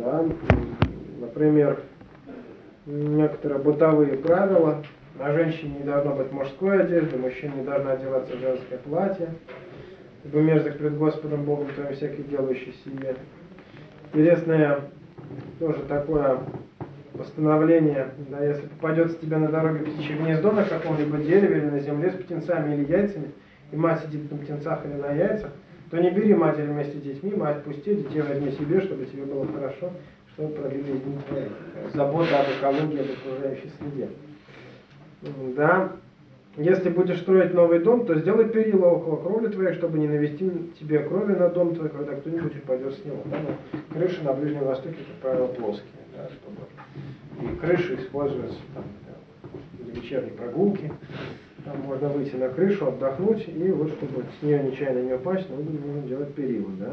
да, например, некоторые бытовые правила. На женщине не должно быть мужской одежды, мужчина не должна одеваться в женское платье, ибо мерзость пред Господом Богом твоим всякий делающий сие. Интересное тоже такое постановление, да, если попадется тебе на дороге птичье гнездо на каком-либо дереве или на земле с птенцами или яйцами, и мать сидит на птенцах или на яйцах, то не бери матери вместе с детьми, мать пусти, детей возьми себе, чтобы тебе было хорошо, чтобы продлились дни твои. Забота об экологии, об окружающей среде. Да. Если будешь строить новый дом, то сделай перила около кровли твоей, чтобы не навести тебе крови на дом твой, когда кто-нибудь упадет с него. Да? Но крыши на Ближнем Востоке, как правило, плоские, да, чтобы и крыши используются там, для вечерней прогулки. Там можно выйти на крышу, отдохнуть, и вот чтобы с нее нечаянно не упасть, нужно делать перила. Да?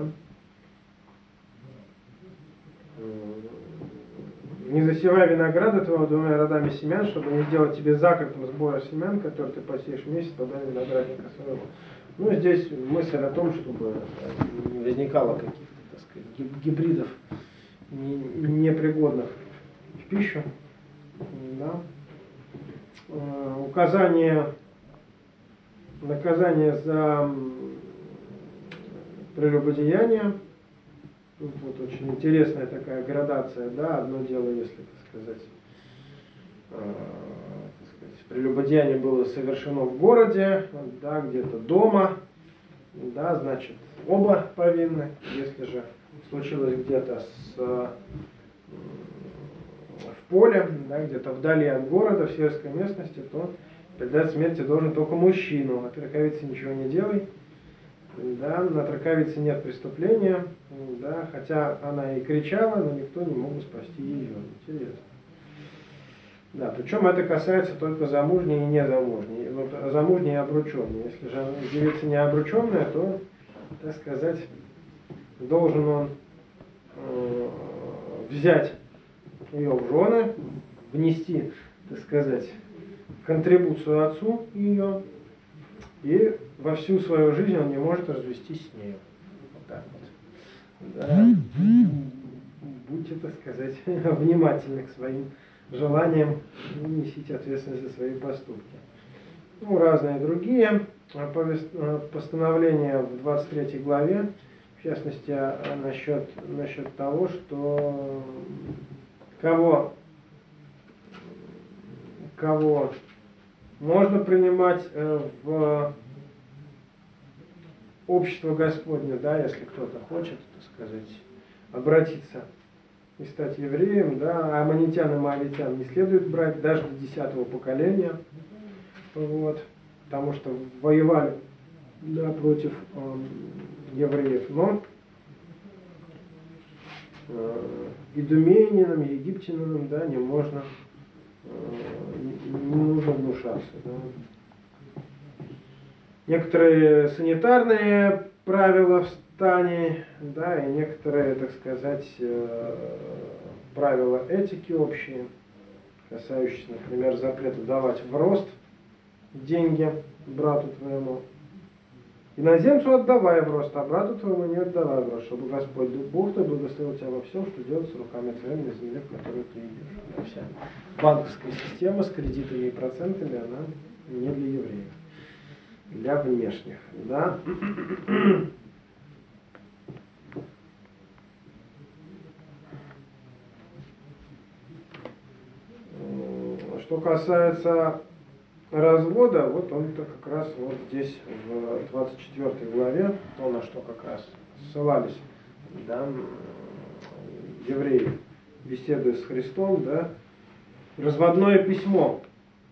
Не засевай винограда твоего двумя родами семян, чтобы не сделать тебе закрытым сбора семян, который ты посеешь вместе с плодами виноградника своего. Ну, здесь мысль о том, чтобы не возникало каких-то, так сказать, гибридов непригодных в пищу. Да. Наказание за прелюбодеяние. Тут вот очень интересная такая градация, да, одно дело, если, так сказать, прелюбодеяние было совершено в городе, да, где-то дома, да, значит, оба повинны. Если же случилось где-то в поле, да, где-то вдали от города, в сельской местности, то предать смерти должен только мужчину. От раковицы ничего не делай. Да, на раковице нет преступления, да, хотя она и кричала, но никто не мог спасти ее. Интересно. Да, причем это касается только замужней и незамужней. Вот замужней и обрученной. Если же девица не обрученная, то, так сказать, должен он взять ее в жены, внести, так сказать, контрибуцию отцу ее, и во всю свою жизнь он не может развестись с нею. Вот так вот. Да. Будьте, так сказать, внимательны к своим желаниям и несите ответственность за свои поступки. Ну, разные другие постановления в 23 главе, в частности, насчет того, что кого можно принимать в общество Господне, да, если кто-то хочет, так сказать, обратиться и стать евреем, да, а аммонитян и моавитян не следует брать даже до 10-го поколения, вот, потому что воевали, да, против евреев, но идуменинам, египтянам, да, не можно, не нужно гнушаться. Да. Некоторые санитарные правила в стане, да, и некоторые, так сказать, правила этики общие, касающиеся, например, запрета давать в рост деньги брату твоему. Иноземцу отдавай в рост, а брату твоему не отдавай в рост, чтобы Господь Бог твой благословил тебя во всем, что делается руками твоими на земле, в которую ты идешь. Вся банковская система с кредитами и процентами, она не для евреев, для внешних. Да? Что касается развода, вот он-то как раз вот здесь в 24 главе, то, на что как раз ссылались, да, евреи, беседуя с Христом, да, разводное письмо.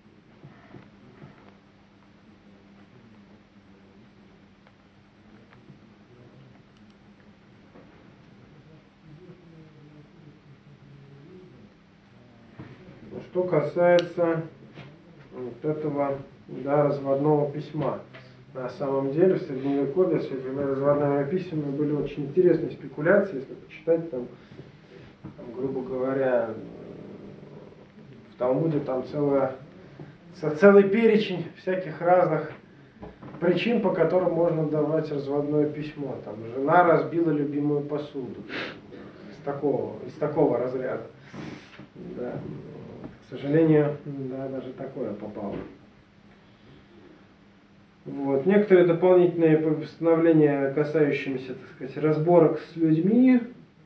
Что касается вот этого, да, разводного письма. На самом деле в Средневековье с этими разводными письмами были очень интересные спекуляции, если почитать там грубо говоря, в Талмуде там целый перечень всяких разных причин, по которым можно давать разводное письмо. Там жена разбила любимую посуду, из такого разряда. Да. К сожалению, да, даже такое попало. Вот. Некоторые дополнительные постановления, касающиеся, так сказать, разборок с людьми,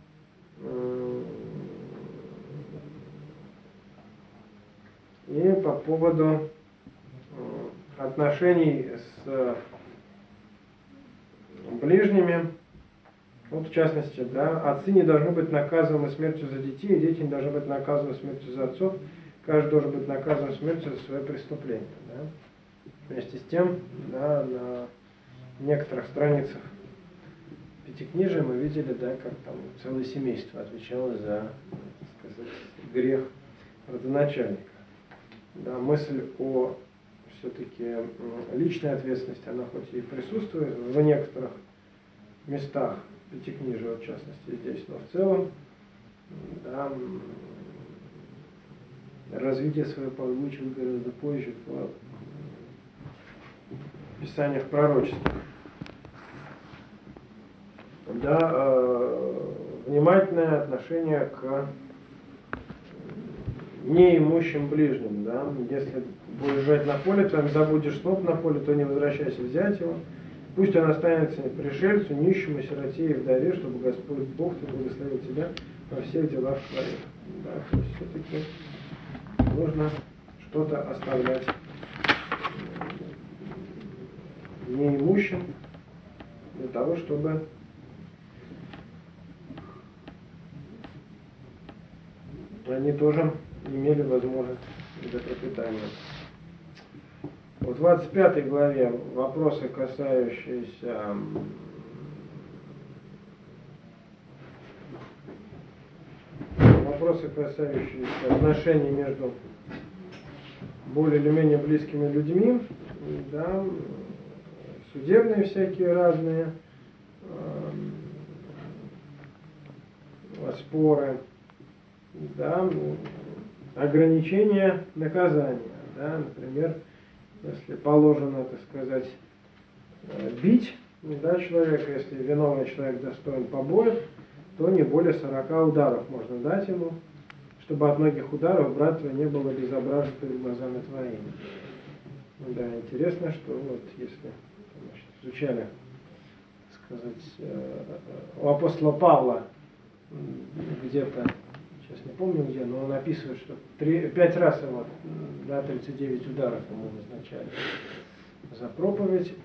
и по поводу отношений с ближними. Вот в частности, да, отцы не должны быть наказаны смертью за детей, дети не должны быть наказаны смертью за отцов. Каждый должен быть наказан смертью за свое преступление. Да. Вместе с тем, да, на некоторых страницах Пятикнижия мы видели, да, как там целое семейство отвечало за, так сказать, грех родоначальника. Да, мысль о все-таки личной ответственности, она хоть и присутствует в некоторых местах Пятикнижия, в частности здесь, но в целом, да, развитие свое получит гораздо позже в писаниях пророческих. Да, внимательное отношение к неимущим ближним. Да? Если будешь жать на поле, то забудешь сноп на поле, то не возвращайся взять его. Пусть он останется пришельцу, нищему, сироте и вдове, чтобы Господь Бог ты благословил тебя во всех делах твоих. Да, то есть все-таки нужно что-то оставлять неимущим для того, чтобы они тоже имели возможность для пропитания. В 25 главе вопросы, касающиеся отношений между более или менее близкими людьми, да, судебные всякие разные споры, да, ограничения наказания, да, например, если положено, так сказать, бить, да, человека, если виновный человек достоин побоев, то не более 40 ударов можно дать ему, чтобы от многих ударов брат твой не было безобразно перед глазами твоими. Да, интересно, что вот если, значит, изучали, так сказать, у апостола Павла где-то, сейчас не помню где, но он описывает, что 5 раз его, да, 39 ударов ему назначали за проповедь,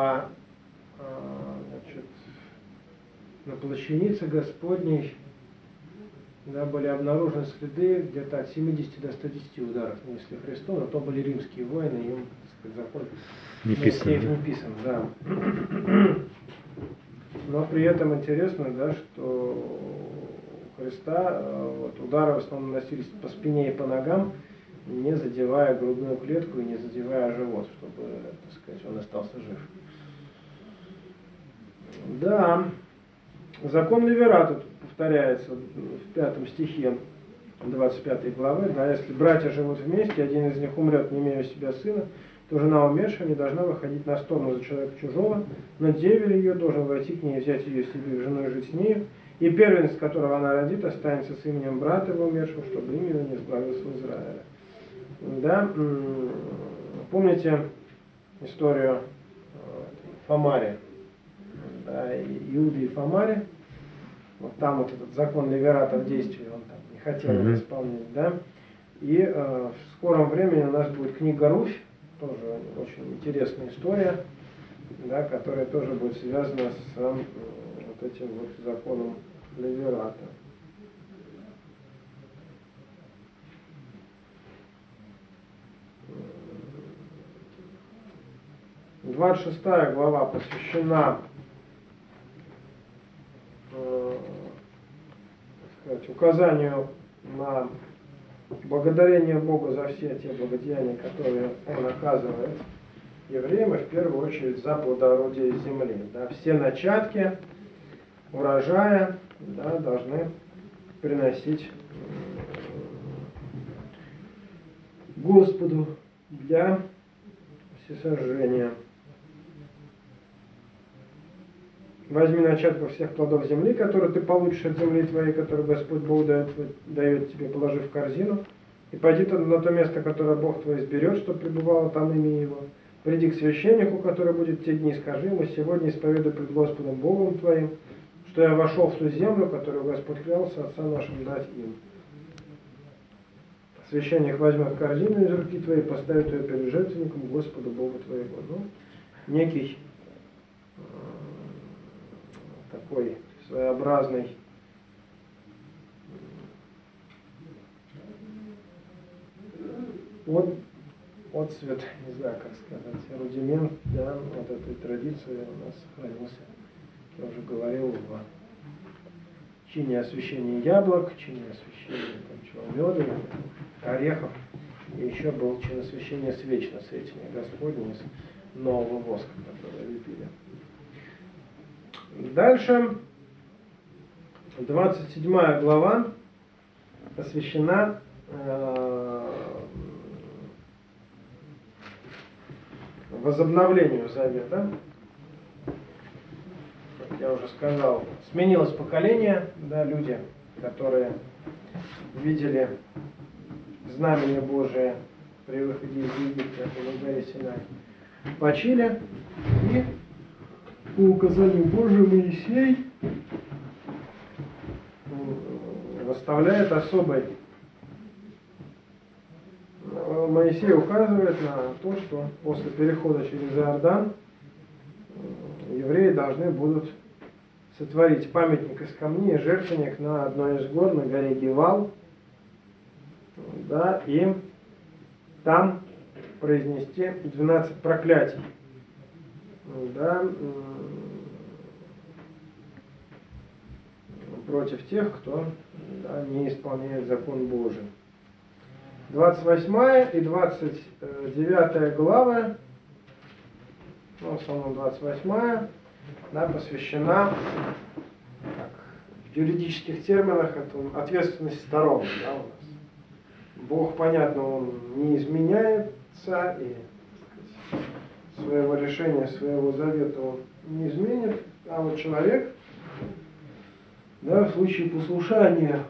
значит, на плащанице Господней, да, были обнаружены следы где-то от 70 до 110 ударов нанесли Христу, но то были римские воины, им, так сказать, закон не писан, да. Но при этом интересно, да, что у Христа вот, удары в основном наносились по спине и по ногам, не задевая грудную клетку и не задевая живот, чтобы, так сказать, он остался жив. Да, закон Левирата тут повторяется в 5 стихе 25 главы. Да, если братья живут вместе, один из них умрет, не имея у себя сына, то жена умершая не должна выходить на сторону за человека чужого, но деверь ее должен войти к ней, взять ее себе в жену и жить с нею, и первенец, которого она родит, останется с именем брата его умершего, чтобы имя его не сбавилось в Израиле. Да, помните историю Фомари, да, Иуды и Фомари? Вот там вот этот закон Левирата в действии, он там не хотел его исполнять, да. И в скором времени у нас будет книга Руфь, тоже очень интересная история, да, которая тоже будет связана с вот этим вот законом Левирата. 26 глава посвящена указанию на благодарение Богу за все те благодеяния, которые Он оказывает евреям, и в первую очередь за плодородие земли. Да, все начатки урожая, да, должны приносить Господу для всесожжения. Возьми начатков всех плодов земли, которые ты получишь от земли твоей, которую Господь Бог дает тебе, положи в корзину, и пойди на то место, которое Бог твой изберет, чтобы пребывало там имя Его. Приди к священнику, который будет в те дни, скажи ему: сегодня исповедую пред Господом Богом твоим, что я вошел в ту землю, которую Господь клялся отцам нашим дать им. Священник возьмет корзину из руки твоей и поставит ее перед жертвенником Господу Богу твоего. Ну, некий такой своеобразный отцвет, не знаю, как сказать, рудимент, да, вот этой традиции у нас сохранился. Я уже говорил в чине освящения яблок, чине освящения меда, орехов, и еще был чин освящения свеч на светине Господне из нового воска, который лепили. Дальше 27 глава посвящена возобновлению завета. Как я уже сказал, сменилось поколение, да, люди, которые видели знамение Божие при выходе из Египта на горе Синай, почили, и по указанию Божию Моисей выставляет особый. Моисей указывает на то, что после перехода через Иордан евреи должны будут сотворить памятник из камней, жертвенник на одной из гор, на горе Гивал, да, и там произнести 12 проклятий, да, против тех, кто, да, не исполняет закон Божий. 28 и 29 главы, ну, в основном 28, да, посвящена, так, в юридических терминах, это ответственность сторон. Да, у нас. Бог, понятно, Он не изменяется, и, так сказать, своего решения, своего завета Он не изменит, а вот человек, да, в случае послушания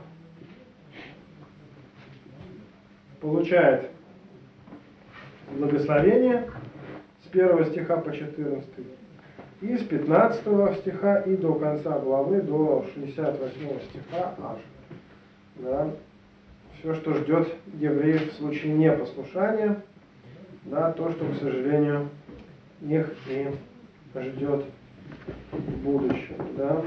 получает благословение с 1 стиха по 14, и с 15 стиха и до конца главы, до 68 стиха аж. Да, все, что ждет евреев в случае непослушания, да, то, что, к сожалению, их и ждет в будущем. Да.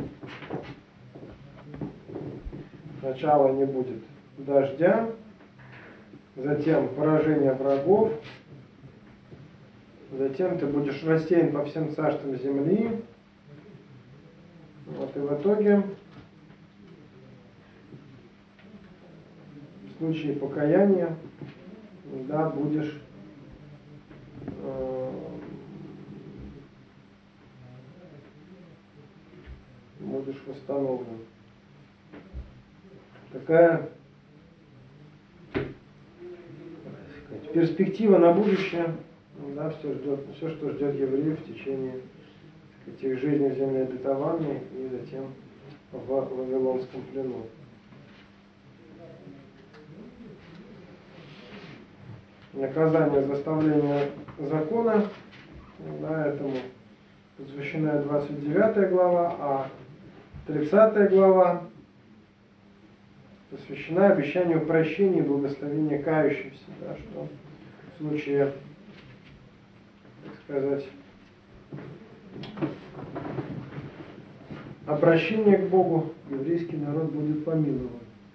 Сначала не будет дождя, затем поражение врагов, затем ты будешь рассеян по всем царствам земли. Вот, и в итоге, в случае покаяния, да, будешь восстановлен. Такая, сказать, перспектива на будущее, да, все, что ждет евреев в течение этих жизней в земле обетованной и затем в Вавилонском плену. Наказание за оставление закона, да, этому посвящена 29 глава, а 30 глава посвящена обещанию прощения и благословения кающимся, да, что в случае, так сказать, обращения к Богу еврейский народ будет помилован.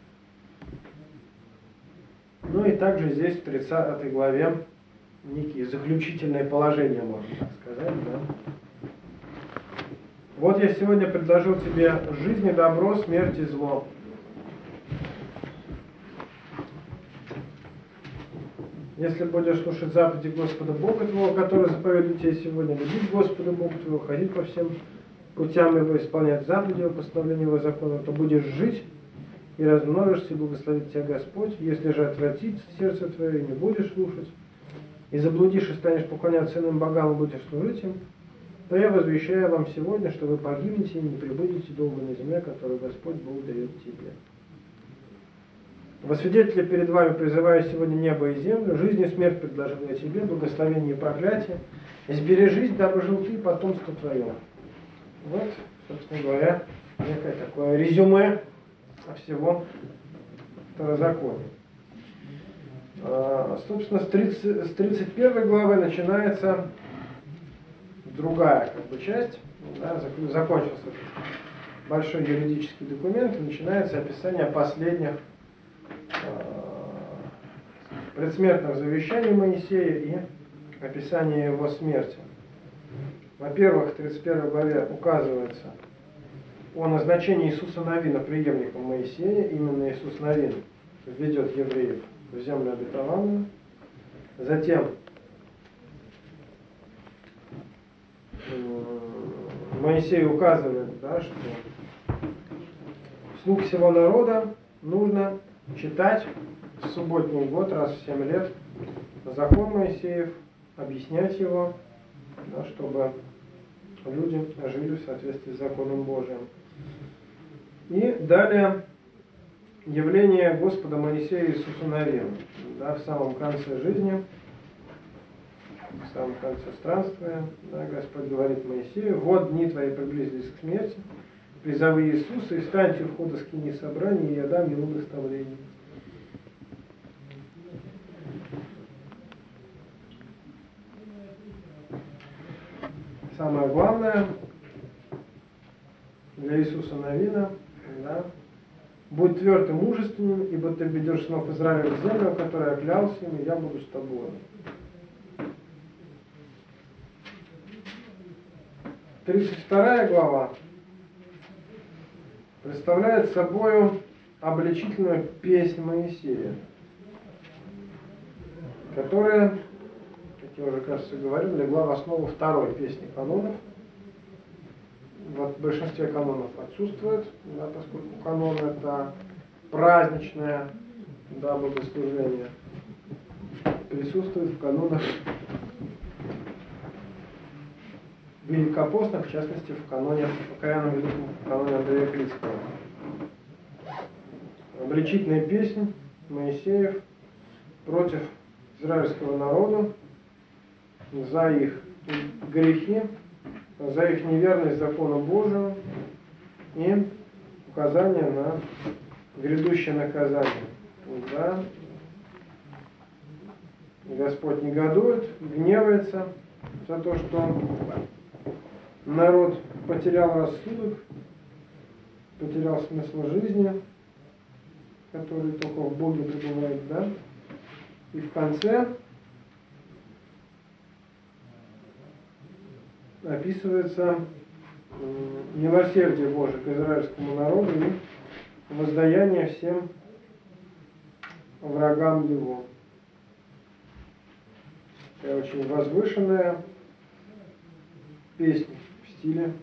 Ну и также здесь в 30 главе некие заключительные положения, можно так сказать. Да? Вот я сегодня предложил тебе жизнь и добро, смерть и зло. Если будешь слушать заповеди Господа Бога твоего, которые заповедуют тебе сегодня, любить Господа Бога твоего, ходить по всем путям Его, исполнять заповеди Его, постановления Его закона, то будешь жить и размножишься, и благословит тебя Господь. Если же отвратит сердце твое и не будешь слушать, и заблудишь, и станешь поклоняться иным богам, и будешь служить им, то я возвещаю вам сегодня, что вы погибнете и не пребудете долго на земле, которую Господь Бог дает тебе. Во свидетели перед вами призываю сегодня небо и землю, жизнь и смерть предложил я тебе, благословение и проклятие. Избережись, дабы жил ты и потомство твое. Вот, собственно говоря, некое такое резюме всего Второзакония. Собственно, с 31 главы начинается другая часть. Да, закончился большой юридический документ, и начинается описание последних предсмертных завещаний Моисея и описание его смерти. Во-первых, в 31 главе указывается о назначении Иисуса Навина преемником Моисея. Именно Иисус Навин введет евреев в землю обетованную. Затем Моисей указывает, да, что слуг всего народа нужно читать в субботний год раз в 7 лет закон Моисеев, объяснять его, да, чтобы люди жили в соответствии с законом Божиим. И далее явление Господа Моисея Иисусу Навину, да, в самом конце жизни, в самом конце странствия, да, Господь говорит Моисею: вот дни твои приблизились к смерти, призови Иисуса и встаньте у входа скинии собрания, и я дам ему наставление. Самое главное для Иисуса Навина, да, будь тверд и мужественным, ибо ты ведешь сынов Израиля в землю, которую я клялся им, и я буду с тобой. 32 глава представляет собой обличительную песнь Моисея, которая, как я уже, кажется, говорил, легла в основу второй песни канонов. В большинстве канонов отсутствует, да, поскольку канон — это праздничное, да, богослужение. Присутствует в канонах великопостных, в частности, в каноне, в покаянном великом каноне Андрея Критского. Обличительная песнь Моисеев против израильского народа за их грехи, за их неверность закону Божию и указание на грядущее наказание. Да. Господь негодует, гневается за то, что народ потерял рассудок, потерял смысл жизни, который только в Боге пребывает, да? И в конце описывается милосердие Божие к израильскому народу и воздаяние всем врагам его. Такая очень возвышенная песня в стиле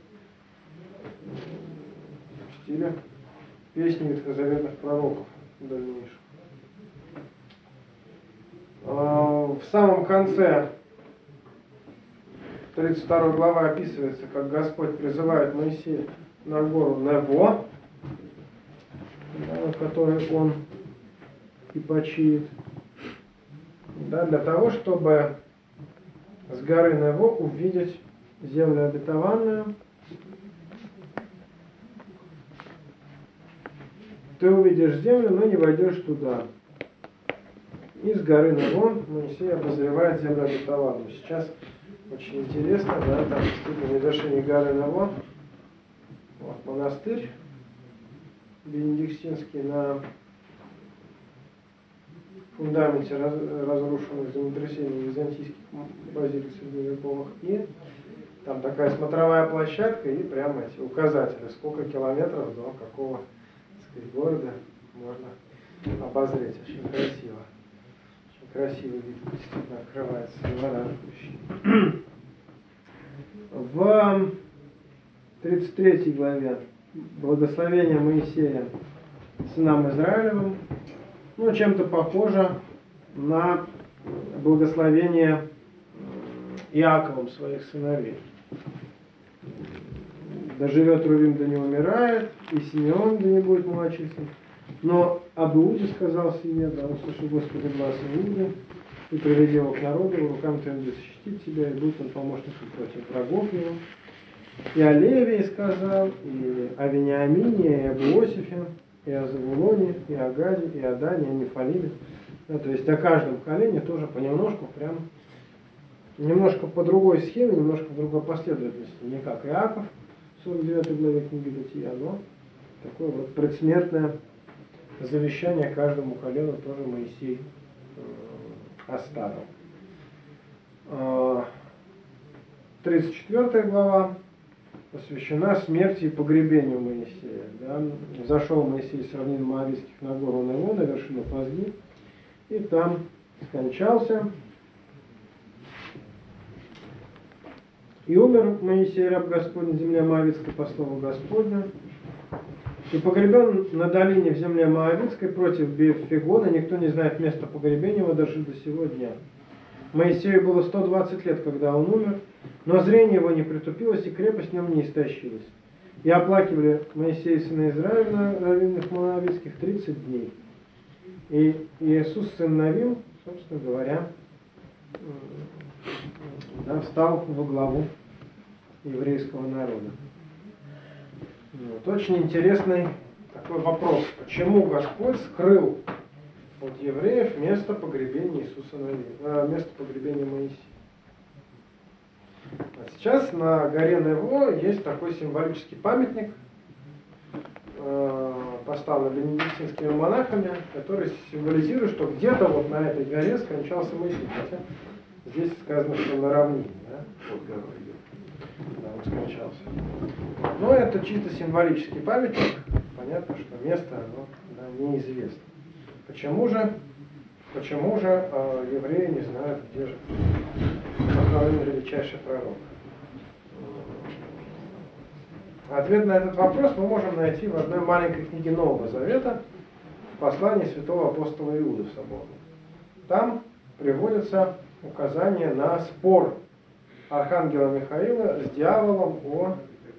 песни ветхозаветных пророков дальнейших. В самом конце 32 глава описывается, как Господь призывает Моисея на гору Небо, на которой он и почиет, да, для того, чтобы с горы Небо увидеть землю обетованную. Ты увидишь землю, но не войдешь туда. И с горы Небо Моисей обозревает землю обетованную. Сейчас очень интересно, да, там действительно на вершине горы Небо вот, монастырь Бенедиктинский на фундаменте разрушенных землетрясений византийских базилик средневековых. И там такая смотровая площадка и прямо эти указатели, сколько километров до какого, так сказать, города можно обозреть. Очень красиво. Очень красивый вид действительно открывается, завораживающий. В 33 главе благословение Моисея сынам Израилевым, ну, чем-то похоже на благословение Иаковом своих сыновей. доживет Рувим, да не умирает, и Симеон, да не будет малочислен. Но об Иуде сказал себе, да, услышал Господи глаз Иуды, и приведи его к народу, руками твоим будет защитить тебя, и будет он помощником против врагов его. И о Левии сказал, и о Вениамине, и об Иосифе, и о Завулоне, и о Гаде, и о Дане, и о Нефалиме. Да, то есть о каждом колене тоже понемножку, прям немножко по другой схеме, немножко в другой последовательности. Не как Иаков, 49 главе книги Бытия, но такое вот предсмертное завещание каждому колену тоже Моисей оставил. 34 глава посвящена смерти и погребению Моисея. Да? Зашел Моисей с равнин Моавитских на гору Неву, на вершину Пазги, и там скончался. И умер Моисей, раб Господень, в земле Моавитской по слову Господня, и погребен на долине в земле Моавитской против Бефигона, никто не знает места погребения его даже до сего дня. Моисею было 120 лет, когда он умер, но зрение его не притупилось, и крепость в нем не истощилась. И оплакивали Моисея сына Израиля на равнинах Моавитских 30 дней. И Иисус, сын Навим, собственно говоря, да, встал во главу еврейского народа. Вот. Очень интересный такой вопрос. Почему Господь скрыл от евреев место погребения Иисуса Навина, место погребения Моисея? А сейчас на горе Нево есть такой символический памятник, поставлен бенедиктинскими монахами, который символизирует, что где-то вот на этой горе скончался Моисей. Хотя здесь сказано, что на равнине, да, вот гора идет, когда он скончался. Но это чисто символический памятник. Понятно, что место оно, да, неизвестно. Почему же евреи не знают, где же похоронен величайший пророк? Ответ на этот вопрос мы можем найти в одной маленькой книге Нового Завета, в послании святого апостола Иуды в соборном. Там приводятся указания на спор архангела Михаила с дьяволом о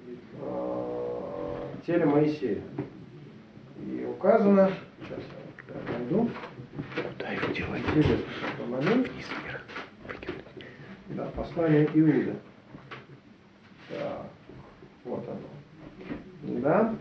теле Моисея. И указано, сейчас я найду, куда его делать? Интересный такой момент. Да, послание Иуды. Так, вот оно. Да.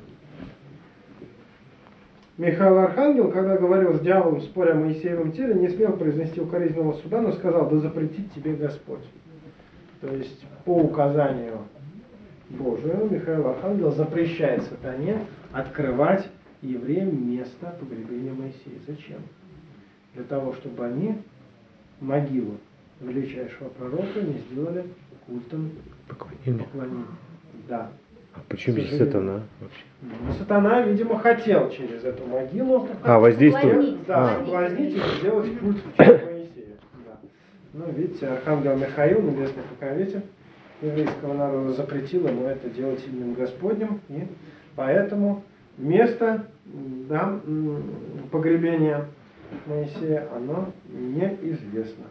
Михаил Архангел, когда говорил с дьяволом, споря о Моисеевом теле, не смел произнести укоризненного суда, но сказал: да запретит тебе Господь. То есть, по указанию Божию, Михаил Архангел запрещает сатане открывать евреям место погребения Моисея. Зачем? Для того, чтобы они могилу величайшего пророка не сделали культом поклонения. Да. А почему здесь сатана вообще? Ну, сатана, видимо, хотел через эту могилу воздействовать. Соблазнить и сделать культ в честь Моисея. Да. Ну, видите, архангел Михаил, небесный покровитель еврейского народа, запретил ему это делать именем Господним, и поэтому место, да, погребения Моисея, оно неизвестно.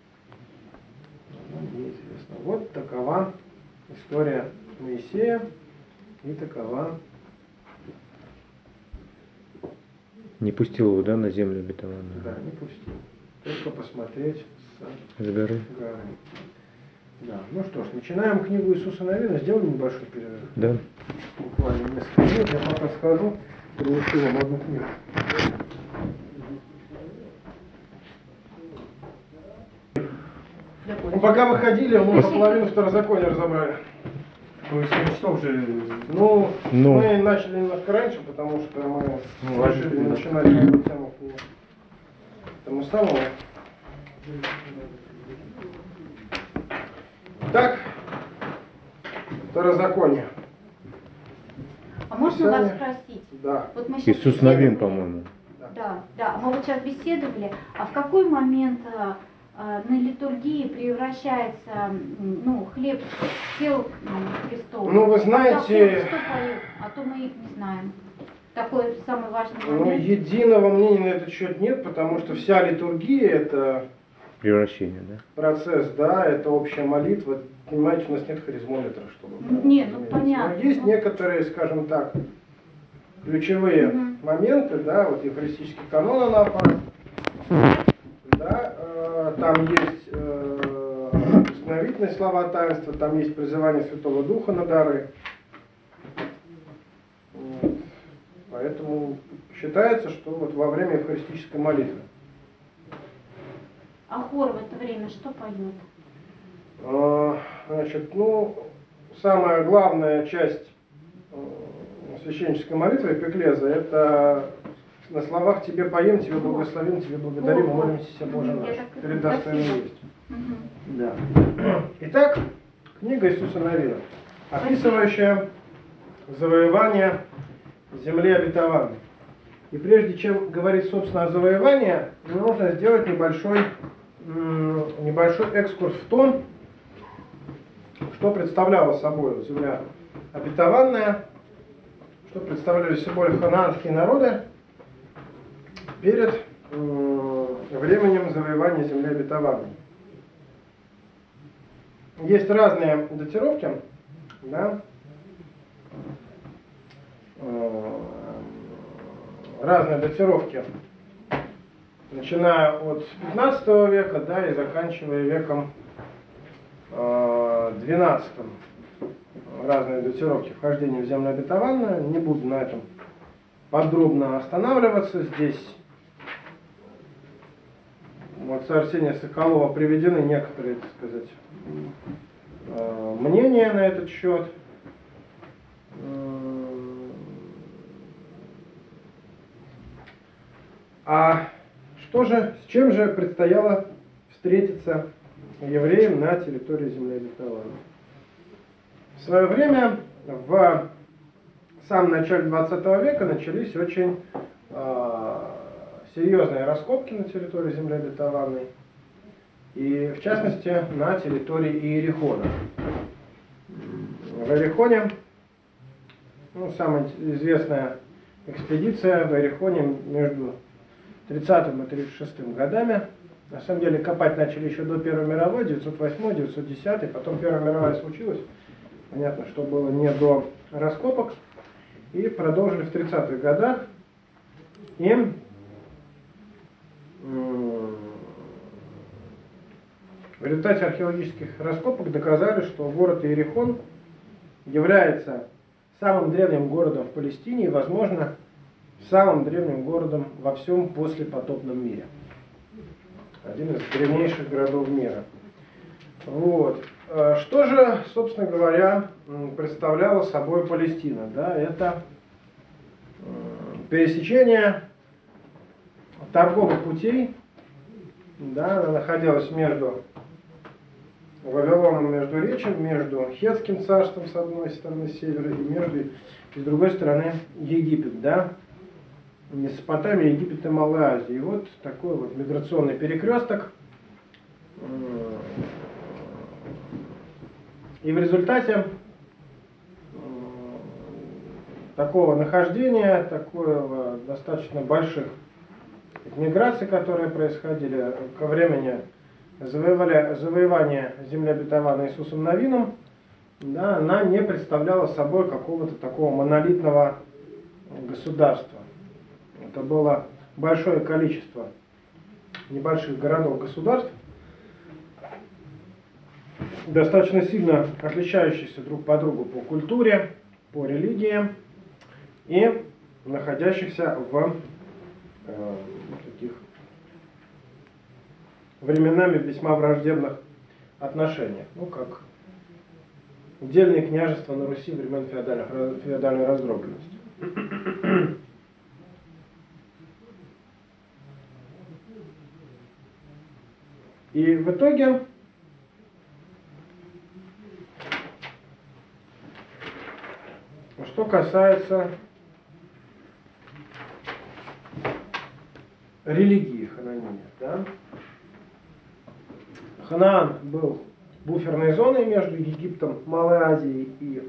Неизвестно. Вот такова история Моисея и такова. Не пустил его, да, на землю обетованную? Да, не пустил. Только посмотреть с горы. Да. Ну что ж, начинаем книгу Иисуса Навина. Сделаем небольшой перерыв. Да. Буквально несколько минут. Я пока скажу, принесу вам одну книгу. Ну, пока мы ходили, мы уже половину Второзакония разобрали. То есть 7 часов же... Ну, мы начали немножко раньше, потому что мы решили начинать новую тему книги. Тому самому. Так, Второзаконие. А можно вас спросить? Да. Вот мы сейчас Иисус Навин, по-моему. Да. Мы вот сейчас беседовали, а в какой момент на литургии превращается, хлеб тел Христова? Ну, вы знаете... Что поет? А то мы не знаем. Такой самый важный момент. Ну, единого мнения на этот счет нет, потому что вся литургия — это Превращение, да? процесс, да, это общая молитва. Понимаете, у нас нет харизмометра, чтобы... Не, ну измерить. понятно. Но есть некоторые, скажем так, ключевые Мгм. моменты, да, вот евхаристический канон Анафора, да, там есть установительные слова таинства, там есть призывание Святого Духа на дары. Вот. Поэтому считается, что вот во время евхаристической молитвы. А хор в это время что поет? Значит, ну, самая главная часть священнической молитвы, эпиклеза, это на словах «Тебе поем, Тебе благословим, Тебе благодарим, мы молимся Тебе, Боже Я наш». так Перед достойной красиво. есть. Мгм. Да. Итак, книга Иисуса Навина, описывающая завоевание земли обетованной. И прежде чем говорить, собственно, о завоевании, нужно сделать небольшой экскурс в том, что представляла собой земля обетованная, что представляли собой ханаанские народы перед временем завоевания земли обетованной. Есть разные датировки, да, разные датировки, начиная от 15 века, да, и заканчивая веком 12. Разные датировки вхождения в землю обетованную. Не буду на этом подробно останавливаться. Здесь вот с Арсения Соколова приведены некоторые, так сказать, мнения на этот счет. А что же, с чем же предстояло встретиться евреям на территории земли обетованной? В свое время, в самом начале 20 века, начались очень серьезные раскопки на территории земли обетованной, и в частности на территории Иерихона. В Иерихоне, ну, самая известная экспедиция в Иерихоне между 30 и 36 годами. На самом деле копать начали еще до Первой мировой, 908, 910, потом Первая мировая случилась. Понятно, что было не до раскопок. И продолжили в 30-х годах. И в результате археологических раскопок доказали, что город Иерихон является самым древним городом в Палестине и, возможно, самым древним городом во всем послепотопном мире. Один из древнейших городов мира. Вот. Что же, собственно говоря, представляла собой Палестина? Да, это пересечение торговых путей. Да, она находилась между Вавилоном, между Речем, между Хеттским царством с одной стороны севера и с другой стороны Египет, да, Месопотамия, Египет и Малая Азия. И вот такой вот миграционный перекресток. И в результате такого нахождения, такого достаточно больших миграций, которые происходили ко времени завоевания земли обетованной Иисусом Навином, да, она не представляла собой какого-то такого монолитного государства. Это было большое количество небольших городов-государств, достаточно сильно отличающихся друг по другу по культуре, по религии и находящихся в таких временами весьма враждебных отношениях, ну как удельные княжества на Руси времен феодальной раздробленности. И в итоге что касается религии хананеев, да? Ханаан был буферной зоной между Египтом, Малой Азией и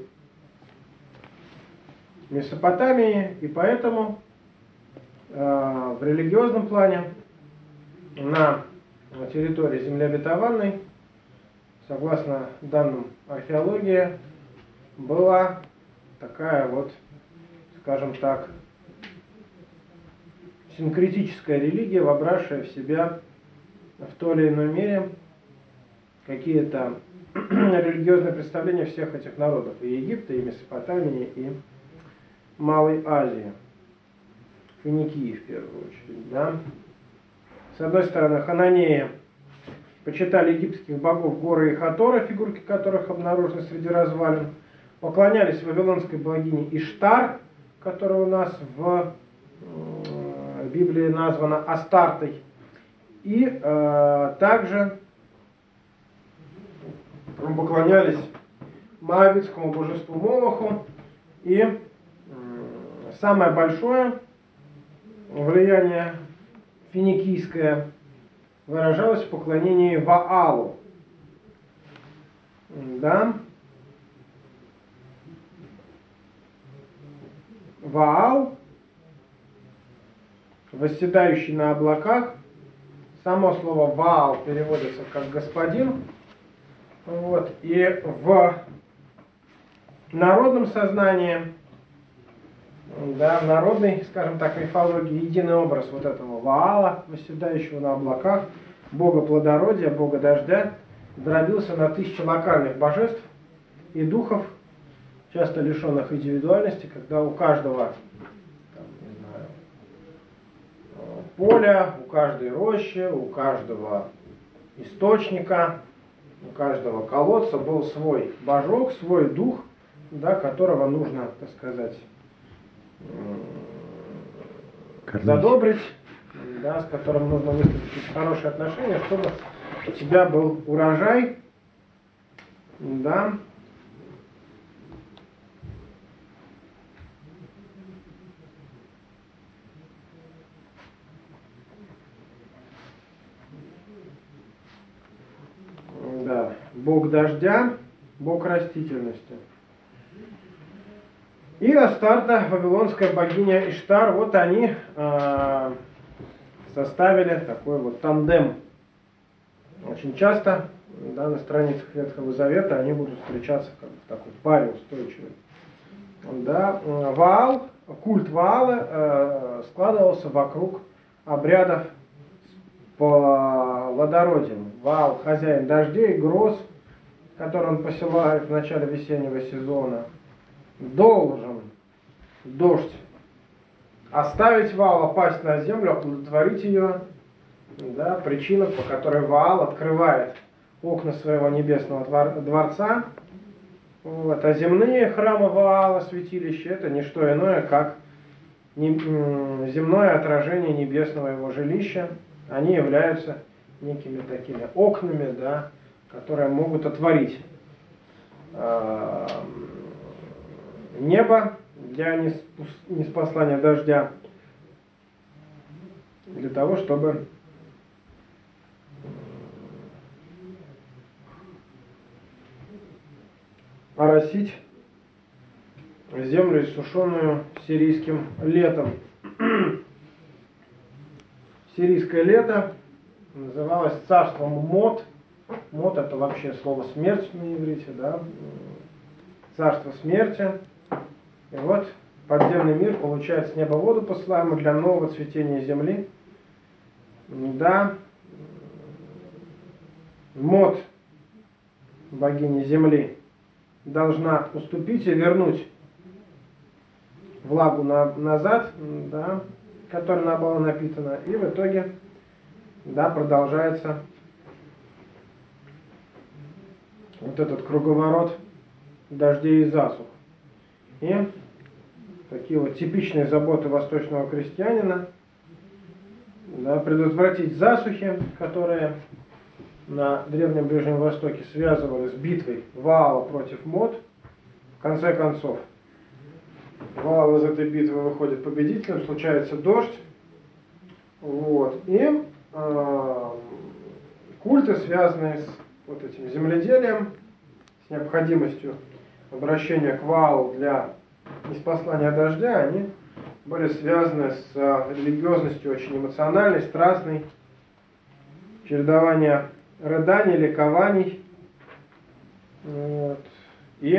Месопотамией, и поэтому в религиозном плане на территории земли обетованной, согласно данным археологии, была такая вот, скажем так, синкретическая религия, вобравшая в себя в той или иной мере какие-то религиозные представления всех этих народов, и Египта, и Месопотамии, и Малой Азии, Финикии в первую очередь. Да? С одной стороны, хананеи почитали египетских богов Горы и Хатора, фигурки которых обнаружены среди развалин, поклонялись вавилонской богине Иштар, которая у нас в Библии названа Астартой, и также поклонялись моавитскому божеству Молоху, и самое большое влияние финикийское выражалось в поклонении Ваалу. Да? Ваал, восседающий на облаках, само слово Ваал переводится как господин. Вот. И в народном сознании, да, в народной, скажем так, мифологии единый образ вот этого Ваала, восседающего на облаках, бога плодородия, бога дождя, дробился на тысячи локальных божеств и духов, часто лишенных индивидуальности, когда у каждого там, не знаю, поля, у каждой рощи, у каждого источника, у каждого колодца был свой божок, свой дух, да, которого нужно, так сказать, задобрить, да, с которым нужно выстроить хорошие отношения, чтобы у тебя был урожай, да. Да, бог дождя, бог растительности. И Астарта, вавилонская богиня Иштар, вот они составили такой вот тандем. Очень часто, да, на страницах Ветхого Завета они будут встречаться как в такой паре устойчивой. Да, Ваал, культ Ваала складывался вокруг обрядов по плодородию. Ваал, хозяин дождей, гроз, который он посылает в начале весеннего сезона, должен дождь оставить Ваала, пасть на землю, оплодотворить ее. Да, причина, по которой Ваал открывает окна своего небесного дворца. Вот. А земные храмы Ваала, святилища, это не что иное, как земное отражение небесного его жилища. Они являются некими такими окнами, да, которые могут отворить небо для ниспослания дождя, для того, чтобы оросить землю, иссушенную сирийским летом. Сирийское лето называлось царством Мод. Мод — это вообще слово смерть на иврите, да? Царство смерти. И вот подземный мир получает с неба воду, посылаемую для нового цветения земли. Да. Мод, богиня земли, должна уступить и вернуть влагу назад, да, которой она была напитана, и в итоге, да, продолжается вот этот круговорот дождей и засух. И такие вот типичные заботы восточного крестьянина, да, предотвратить засухи, которые на Древнем Ближнем Востоке связывали с битвой Ваала против Мод. В конце концов, Ваал из этой битвы выходит победителем, случается дождь. Вот. И культы, связанные с вот этим земледелием, с необходимостью обращения к Ваалу для ниспослания дождя, они были связаны с религиозностью очень эмоциональной, страстной. чередование рыданий, ликований. Вот. И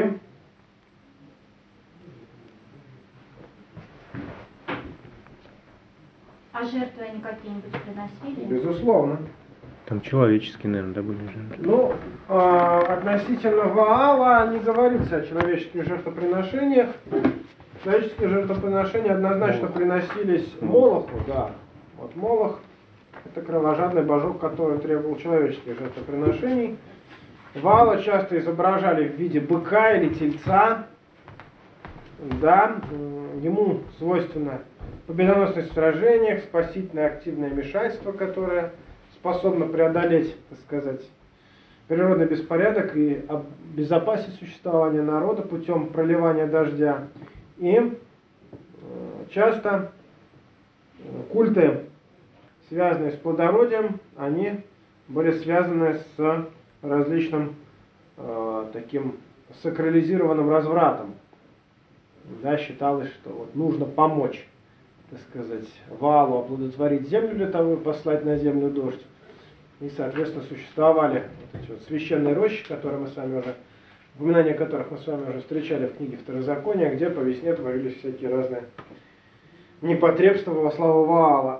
А жертвы они какие-нибудь приносили? безусловно. Там человеческие, наверное, да, были жертвы. Ну, относительно Ваала не говорится о человеческих жертвоприношениях. Человеческие жертвоприношения однозначно приносились Молоху, да. Вот Молох — это кровожадный божок, который требовал человеческих жертвоприношений. Ваала часто изображали в виде быка или тельца. Да, ему свойственно победоносность в сражениях, спасительное активное вмешательство, которое способно преодолеть, так сказать, природный беспорядок и обезопасить существование народа путем проливания дождя. И часто культы, связанные с плодородием, они были связаны с различным таким сакрализированным развратом. Да, считалось, что вот нужно помочь, так сказать, Ваалу оплодотворить землю для того, и послать на землю дождь. И, соответственно, существовали вот эти вот священные рощи, которые мы с вами уже, упоминания которых мы с вами уже встречали в книге Второзакония, где по весне творились всякие разные непотребства во славу Ваала.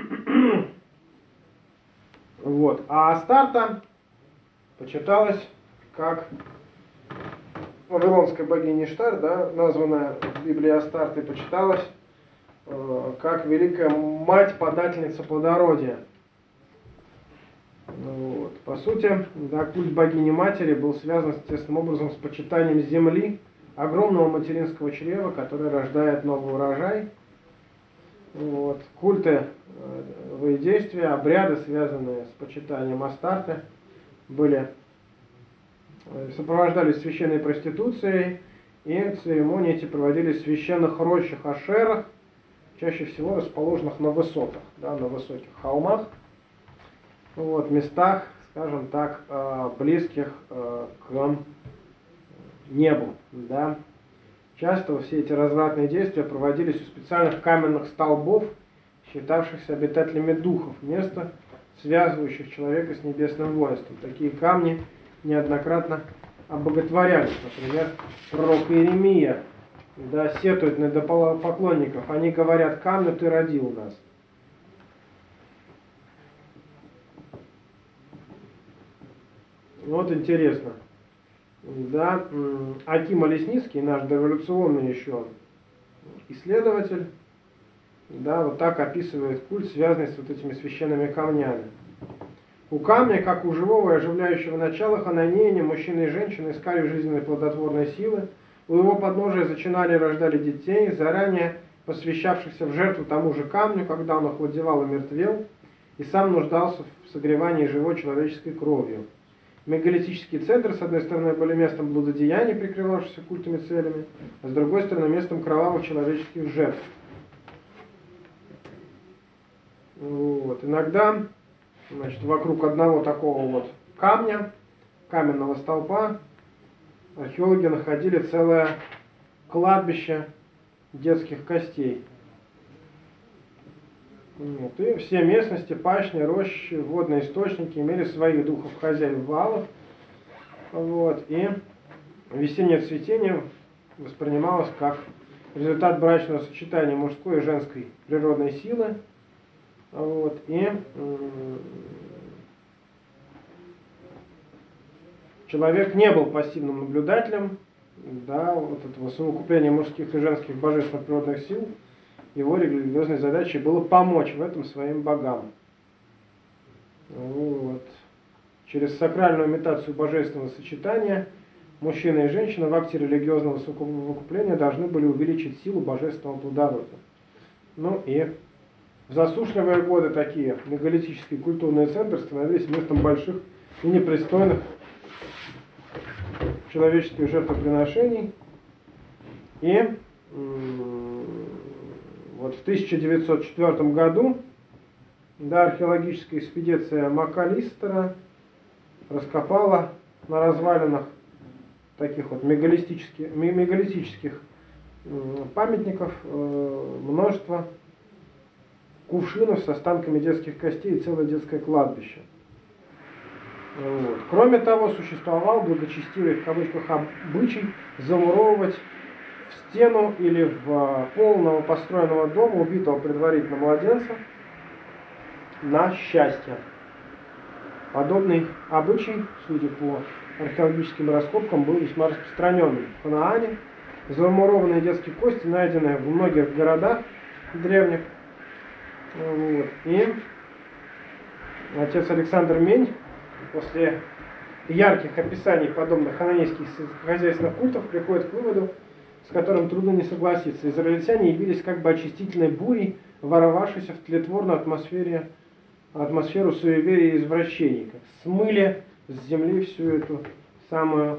Вот. А Астарта почиталась как вавилонская богиня Иштар, да, названная в Библии Астартой, почиталась как великая мать-подательница плодородия. Вот. По сути, да, культ богини-матери был связан, естественным образом, с почитанием земли, огромного материнского чрева, которое рождает новый урожай. Вот. Культы, действия, обряды, связанные с почитанием Астарты, сопровождались священной проституцией, и церемонии эти проводились в священных рощах Ашерах, чаще всего расположенных на высотах, да, на высоких холмах, вот, местах, скажем так, близких к небу. Да. Часто все эти развратные действия проводились у специальных каменных столбов, считавшихся обитателями духов, места, связывающих человека с небесным воинством. Такие камни неоднократно обоготворялись. Например, пророк Иеремия, да, сетует на идолопоклонников. Они говорят: камню ты родил нас. Вот интересно. Да, Аким Олесницкий, наш дореволюционный еще исследователь, да, вот так описывает культ, связанный с вот этими священными камнями. У камня, как у живого и оживляющего начала хананеяния, мужчины и женщины искали жизненной плодотворной силы. У его подножия зачинали и рождали детей, заранее посвящавшихся в жертву тому же камню, когда он охладевал и мертвел, и сам нуждался в согревании живой человеческой кровью. Мегалитические центры, с одной стороны, были местом блудодеяний, прикрывавшихся культовыми целями, а с другой стороны, местом кровавых человеческих жертв. Вот. Иногда, значит, вокруг одного такого вот камня, каменного столпа, археологи находили целое кладбище детских костей. Вот. И все местности, пашни, рощи, водные источники имели своих духов хозяев Ваалов. Вот. И весеннее цветение воспринималось как результат брачного сочетания мужской и женской природной силы. Вот. И человек не был пассивным наблюдателем, да, вот этого совокупления мужских и женских божественных природных сил. Его религиозной задачей было помочь в этом своим богам. Вот. Через сакральную имитацию божественного сочетания мужчина и женщина в акте религиозного совокупления должны были увеличить силу божественного плодородия. Ну и в засушливые годы такие мегалитические культурные центры становились местом больших и непристойных человеческих жертвоприношений. И вот в 1904 году, да, археологическая экспедиция МакАлистера раскопала на развалинах таких вот мегалитических памятников множество кувшинов с останками детских костей и целое детское кладбище. Вот. Кроме того, существовал благочестивый в кавычках обычай замуровывать в стену или в пол новопостроенного дома убитого предварительно младенца на счастье. Подобный обычай, судя по археологическим раскопкам, был весьма распространенным в Ханаане. Замурованные детские кости, найденные в многих городах древних. Вот. И отец Александр Мень после ярких описаний подобных хананейских хозяйственных культов приходит к выводу, с которым трудно не согласиться. Израильтяне явились как бы очистительной бурей, ворвавшейся в тлетворную атмосферу суеверия и извращений, как смыли с земли всю эту самую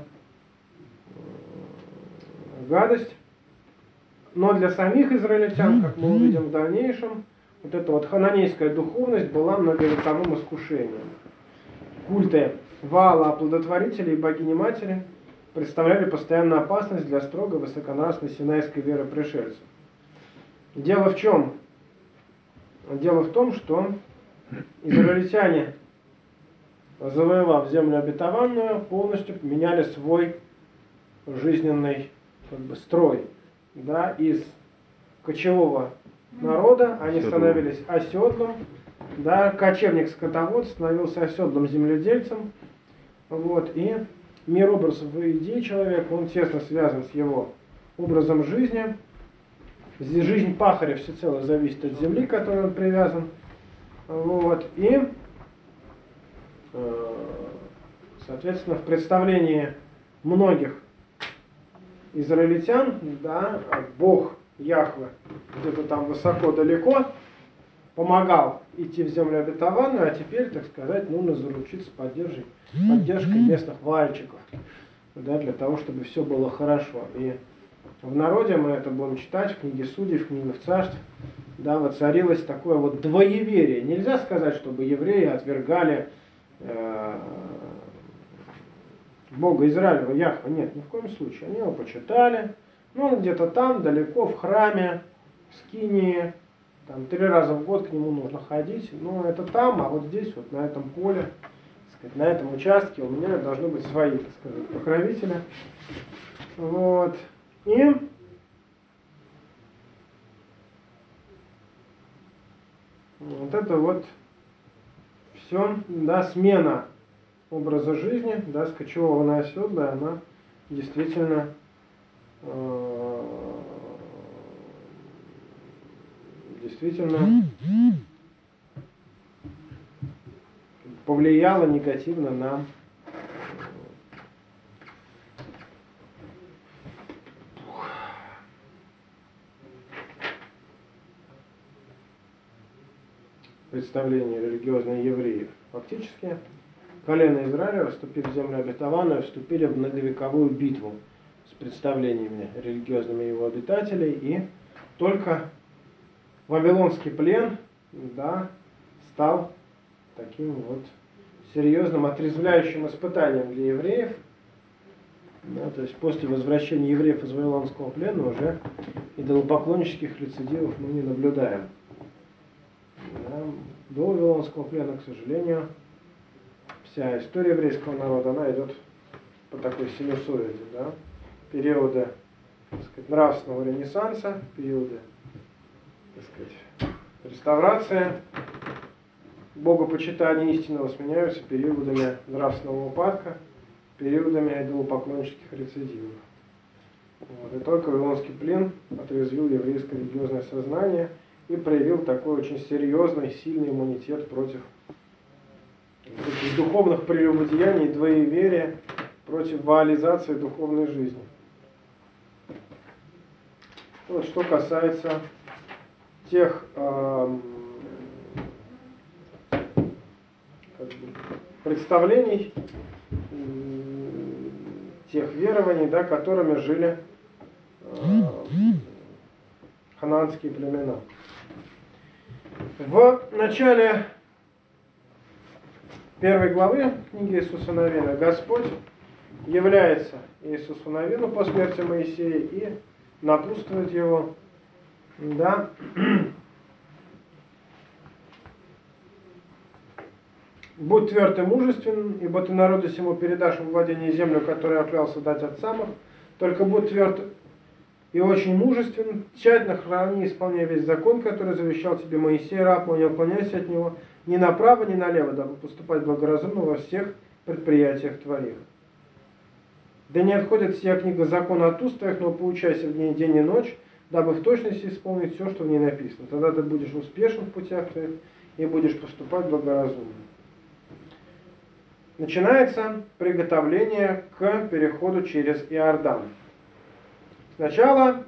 гадость. Но для самих израильтян, как мы увидим в дальнейшем, вот эта вот хананейская духовность была многовековым искушением. Культы Ваала, оплодотворителя и богини-матери представляли постоянную опасность для строго высоконравственной синайской веры пришельцев. Дело в чем? Дело в том, что израильтяне, завоевав землю обетованную, полностью поменяли свой жизненный строй. Да, из кочевого народа они становились оседлым, да, кочевник-скотовод становился оседлым земледельцем. Вот, и мир образов и идей человека, он тесно связан с его образом жизни. Жизнь пахаря всецело зависит от земли, к которой он привязан. Вот, и, соответственно, в представлении многих израильтян, да, Бог Яхве где-то там высоко далеко помогал идти в землю обетованную, а теперь, так сказать, нужно заручиться поддержкой местных вальчиков, да, для того, чтобы все было хорошо. И в народе мы это будем читать в книге Судей, в книгах Царств, да, воцарилось такое вот двоеверие. Нельзя сказать, чтобы евреи отвергали Бога Израилева, Яхве. Нет, ни в коем случае. Они его почитали. Ну, он где-то там, далеко, в храме, в скинии. Там 3 раза в год к нему нужно ходить. Но это там, а вот здесь, вот на этом поле, так сказать, на этом участке у меня должны быть свои, так сказать, покровители. Вот. И вот это вот все, да, смена образа жизни, да, с кочевого на оседлое, она действительно повлияла негативно на представление религиозных евреев. Фактически, колено Израиля, вступив в землю обетованную, вступили в многовековую битву с представлениями религиозными его обитателей, и только вавилонский плен, да, стал таким вот серьезным отрезвляющим испытанием для евреев. Да, то есть после возвращения евреев из вавилонского плена уже идолопоклоннических рецидивов мы не наблюдаем. Да, до вавилонского плена, к сожалению, вся история еврейского народа, она идет по такой синусоиде, да? Периоды, так сказать, нравственного ренессанса, периоды, так сказать, реставрации, богопочитания истинного сменяются периодами нравственного упадка, периодами идолопоклоннических рецидивов. Вот. И только вавилонский плен отрезвил еврейское религиозное сознание и проявил такой очень серьезный, сильный иммунитет против духовных прелюбодеяний, двоеверия, против ваализации духовной жизни. Вот что касается тех представлений, тех верований, да, которыми жили ханаанские племена. В начале 1 главы книги Иисуса Навина Господь является Иисусу Навину по смерти Моисея и напутствует его, да, будь тверд и мужествен, ибо ты народу сему передашь в владение землю, которую я клялся дать отцам их. Только будь тверд и очень мужествен, тщательно храни и исполняй весь закон, который завещал тебе Моисей, раб мой, не уклоняйся от него ни направо, ни налево, дабы поступать благоразумно во всех предприятиях твоих. Да не отходит сия книга закона от уст твоих, но поучайся в ней день и ночь, дабы в точности исполнить все, что в ней написано. Тогда ты будешь успешен в путях твоих и будешь поступать благоразумно. Начинается приготовление к переходу через Иордан. Сначала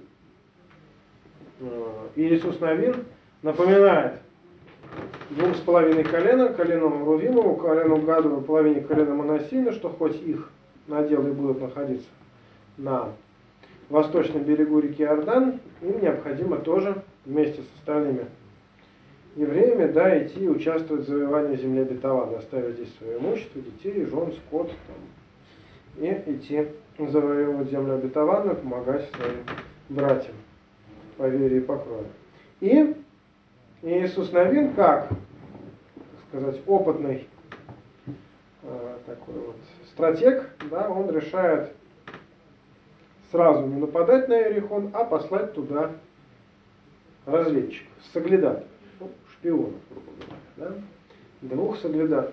Иисус Навин напоминает 2,5 колена, колену Рувимову, колену Гадову, половине колена Манасина, что хоть их наделы будут находиться на восточном берегу реки Иордан, им необходимо тоже вместе с остальными евреями, да, идти участвовать в завоевании земли обетованной, оставить здесь свое имущество, детей, жен, скот, там, и идти завоевывать землю обетованную, помогать своим братьям по вере и по крови. И Иисус Навин, как, так сказать, опытный такой вот стратег, да, он решает сразу не нападать на Иерихон, а послать туда разведчиков, соглядатаев, шпионов, грубо говоря, да? 2 соглядатаев.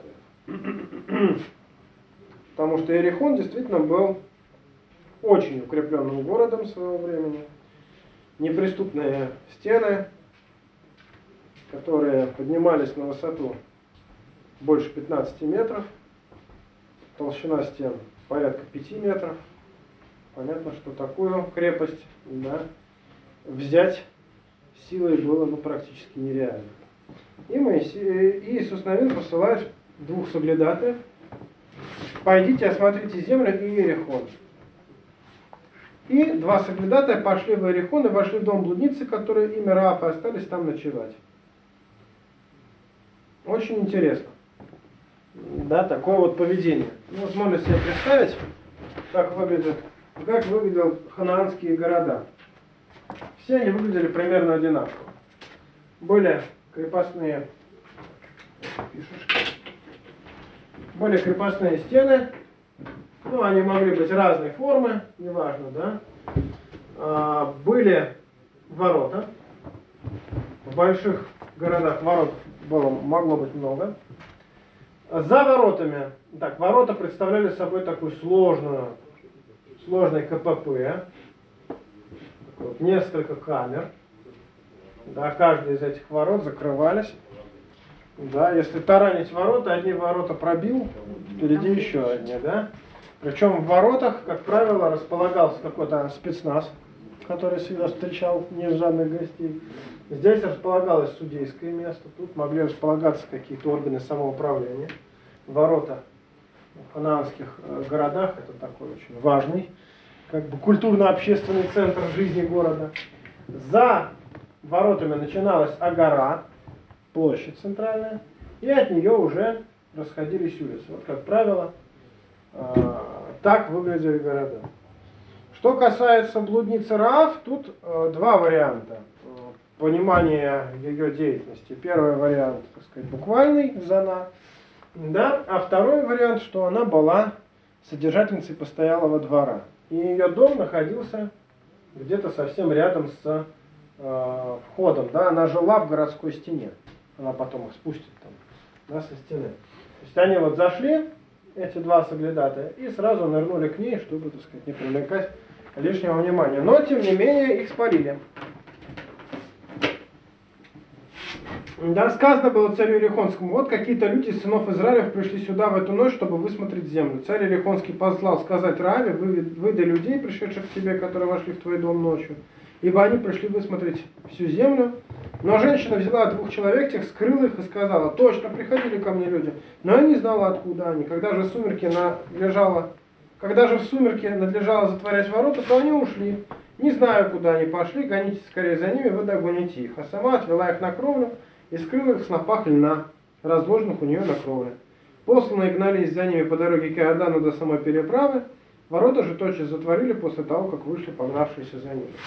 Потому что Иерихон действительно был очень укрепленным городом своего времени. Неприступные стены, которые поднимались на высоту больше 15 метров, толщина стен порядка 5 метров. Понятно, что такую крепость, да, взять силой было практически нереально. И Иисус Навин посылает 2 соглядатаев: пойдите, осмотрите землю и Иерихон. И 2 соглядатая пошли в Иерихон и вошли в дом блудницы, которые имя Раав, и остались там ночевать. Очень интересно. Да, такое вот поведение. Ну, вот можно себе представить, как выглядели ханаанские города. Все они выглядели примерно одинаково. Были крепостные стены. Ну, они могли быть разной формы, неважно, да. Были ворота. В больших городах ворот могло быть много. За воротами, так, ворота представляли собой такую сложный КПП, вот, несколько камер. Да, каждая из этих ворот закрывались. Да, если таранить ворота, одни ворота пробил, впереди еще одни, да. Причем в воротах, как правило, располагался какой-то спецназ, который всегда встречал нежданных гостей. Здесь располагалось судейское место, тут могли располагаться какие-то органы самоуправления. Ворота в ханаанских городах — это такой очень важный, как бы культурно-общественный центр жизни города. За воротами начиналась агора, площадь центральная, и от нее уже расходились улицы. Вот, как правило, так выглядели города. Что касается блудницы Раав, тут 2 варианта понимания ее деятельности. Первый вариант, так сказать, буквальный, зана, да, а второй вариант, что она была содержательницей постоялого двора. И ее дом находился где-то совсем рядом с входом. Да, она жила в городской стене. Она потом их спустит там, да, со стены. То есть они вот зашли, эти 2 соглядатая, и сразу нырнули к ней, чтобы, так сказать, не привлекать лишнего внимания. Но, тем не менее, их спалили. Да, сказано было царю Иерихонскому: вот какие-то люди из сынов Израилев пришли сюда в эту ночь, чтобы высмотреть землю. Царь Иерихонский послал сказать Рааве: выдай людей, пришедших к тебе, которые вошли в твой дом ночью, ибо они пришли высмотреть всю землю. Но женщина взяла 2 человек, тех скрыла их и сказала: точно, приходили ко мне люди, но я не знала, откуда они. Когда же в сумерки надлежало затворять ворота, то они ушли. Не знаю, куда они пошли, гонитесь скорее за ними, вы догоните их. А сама отвела их на кровлю и скрыла их в снопах льна, разложенных у нее на кровле. Посланные гнались за ними по дороге к Иордану до самой переправы. Ворота же тотчас затворили после того, как вышли погнавшиеся за ними.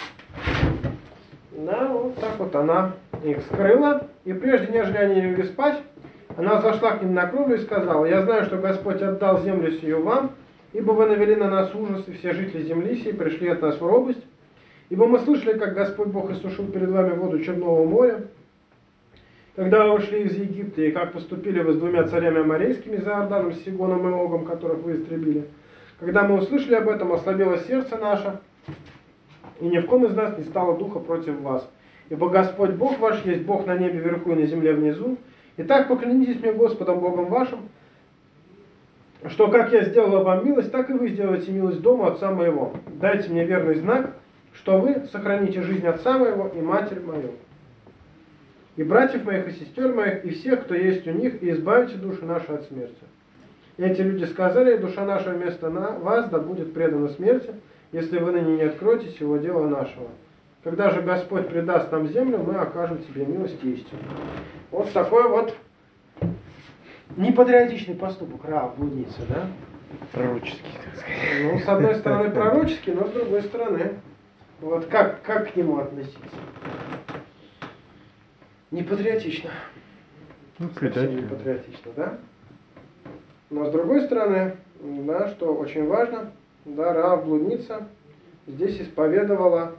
Да, вот так вот она их скрыла. И прежде, нежели они легли спать, Она зашла к ним на кровлю и сказала: «Я знаю, что Господь отдал землю сию вам, ибо вы навели на нас ужас, и все жители земли сии пришли от нас в робость. Ибо мы слышали, как Господь Бог иссушил перед вами воду Черного моря, когда вы вышли из Египта, и как поступили вы с двумя царями аморейскими, за Иорданом, с Сигоном и Огом, которых вы истребили. Когда мы услышали об этом, ослабело сердце наше, и ни в ком из нас не стало духа против вас. Ибо Господь Бог ваш есть Бог на небе вверху и на земле внизу. Итак, поклянитесь мне Господом Богом вашим, что как я сделала вам милость, так и вы сделаете милость дому отца моего. Дайте мне верный знак, что вы сохраните жизнь отца моего и матерь мою, и братьев моих, и сестер моих, и всех, кто есть у них, и избавите души наши от смерти». И эти люди сказали: «Душа наша вместо вас да будет предана смерти, если вы ныне не откроете сего дела нашего. Когда же Господь предаст нам землю, мы окажем тебе милость и истину». Вот такой вот непатриотичный поступок Раав блудницы, да? Пророческий, так сказать. Ну, с одной стороны пророческий, но с другой стороны, вот как к нему относиться? Непатриотично. Ну, Совсем не патриотично, да? Но с другой стороны, да, что очень важно, да, Раав блудница здесь исповедовала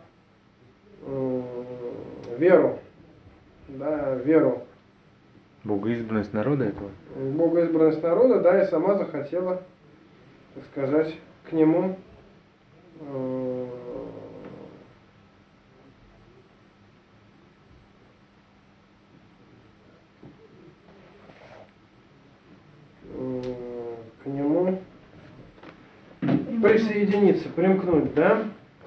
веру, да, веру Богоизбранность народа этого? в богоизбранность народа, да, и сама захотела, так сказать, к нему присоединиться, примкнуть, да?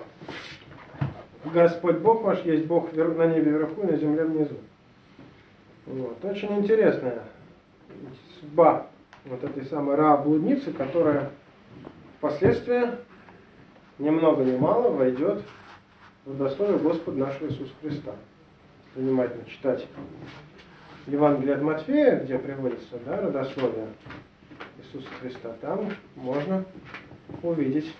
Господь Бог ваш есть Бог на небе вверху и на земле внизу. Вот. Очень интересная судьба вот этой самой Раав блудницы, которая впоследствии ни много ни мало войдет в родословие Господа нашего Иисуса Христа. Внимательно читать Евангелие от Матфея, где приводится, да, родословие Иисуса Христа, там можно увидеть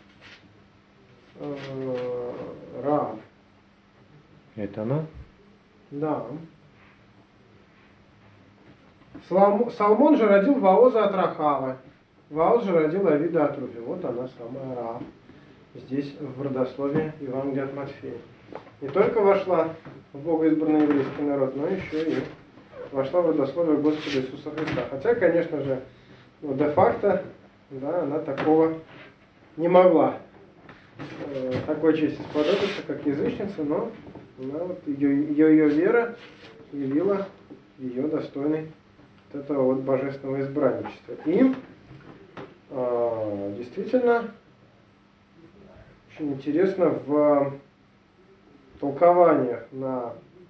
Раав. Это она? Да. Салмон же родил Ваоза от Рахавы. Ваоз же родил Авида от Руфи. Вот она самая Раав. Здесь в родословии Евангелия от Матфея. Не только вошла в богоизбранный еврейский народ, но еще и вошла в родословие Господа Иисуса Христа. Хотя, конечно же, де-факто, да, она такого не могла такой чести сподобиться, как язычница, но вот ее вера явила ее достойной вот этого вот божественного избранничества. И действительно очень интересно в толкованиях на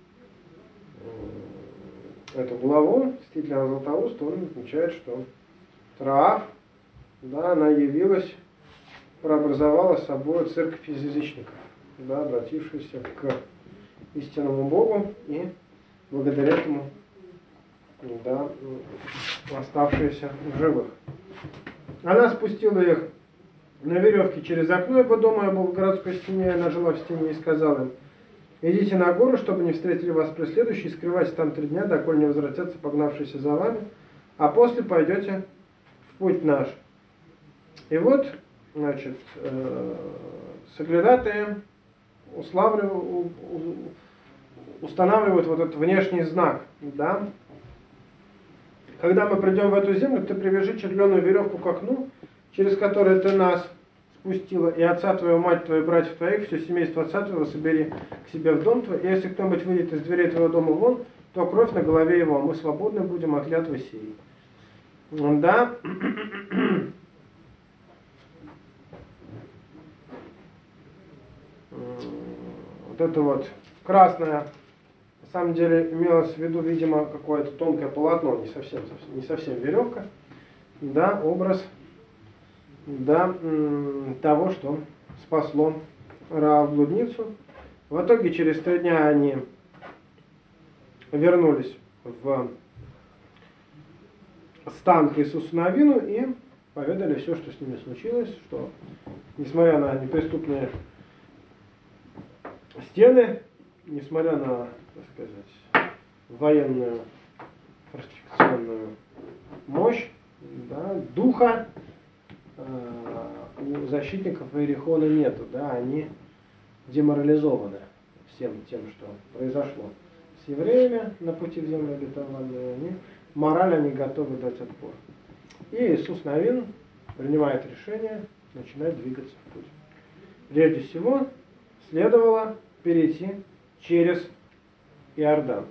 эту главу Мстителя Златоуста он отмечает, что Раав, да, она явилась, прообразовала собой церковь из язычников, да, обратившуюся к истинному Богу и благодаря этому, да, оставшиеся в живых. Она спустила их на веревке через окно его дома, я был в городской стене, она жила в стене, и сказала им: «Идите на гору, чтобы не встретили вас преследующие, и скрывайтесь там 3 дня, доколе не возвратятся погнавшиеся за вами, а после пойдете в путь наш». И вот, значит, соглядатые устанавливают вот этот внешний знак, да. Когда мы придем в эту землю, ты привяжи червленую веревку к окну, через которое ты нас спустила, и отца твоего, мать твою, братьев твоих, все семейство отца твоего собери к себе в дом твой, и если кто-нибудь выйдет из дверей твоего дома вон, то кровь на голове его, а мы свободны будем от клятвы сей. Да. Вот это вот красное, на самом деле имелось в виду, видимо, какое-то тонкое полотно, не совсем веревка, да, образ, да, того, что спасло Раав блудницу. В итоге через 3 дня они вернулись в стан к Иисусу Навину и поведали все, что с ними случилось, что несмотря на неприступные стены, несмотря на, так сказать, военную фортификационную мощь, да, духа у защитников Иерихона нету, да, они деморализованы всем тем, что произошло с евреями на пути в землю обетованную, они морально не готовы дать отпор. И Иисус Навин принимает решение начинать двигаться в путь. Прежде всего, следовало перейти через Иордан.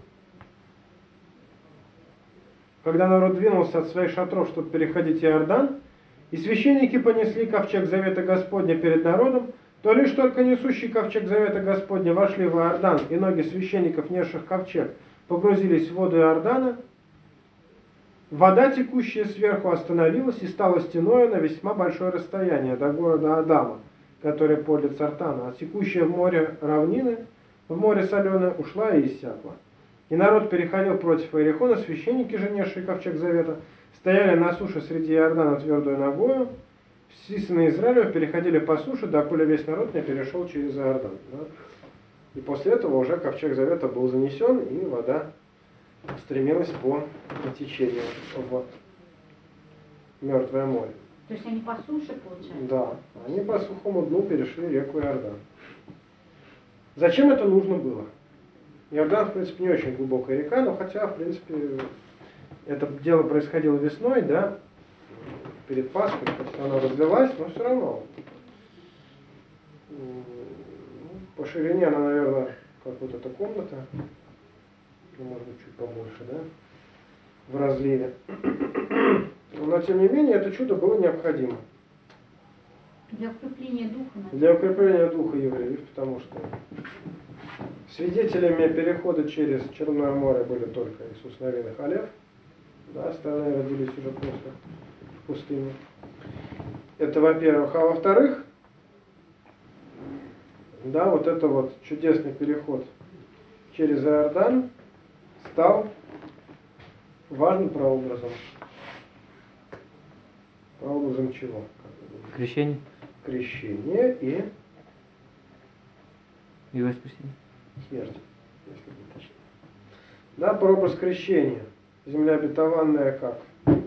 Когда народ двинулся от своих шатров, чтобы переходить Иордан, и священники понесли ковчег завета Господня перед народом, то лишь только несущий ковчег завета Господня вошли в Иордан, и ноги священников, несших ковчег, погрузились в воду Иордана, вода, текущая сверху, остановилась и стала стеною на весьма большое расстояние до города Адама, который подле Цартана, а текущая в море равнины, в море соленое, ушла и иссякла. И народ переходил против Иерихона, священники же, несшие ковчег завета, стояли на суше среди Иордана твердую ногою, все сыны Израилев переходили по суше, доколе весь народ не перешел через Иордан. Да? И после этого уже ковчег завета был занесен, и вода стремилась по течению в Мертвое море. То есть они по суше, получается? Да, они по сухому дну перешли реку Иордан. Зачем это нужно было? Иордан, в принципе, не очень глубокая река, но хотя, в принципе, это дело происходило весной, да, перед Пасхой, хотя она разлилась, но все равно. По ширине она, наверное, как вот эта комната, ну, может быть, чуть побольше, да, в разливе. Но, тем не менее, это чудо было необходимо. Для укрепления духа. Наверное. Для укрепления духа евреев, потому что свидетелями перехода через Черное море были только Иисус Навин и Халев. Да, остальные родились уже после в пустыне. Это во-первых. А во-вторых, да, вот это вот чудесный переход через Иордан стал важным прообразом. Прообразом чего? Крещение Крещение и воскресение. смерти, если быть точнее. Да, прообраз крещения. Земля обетованная как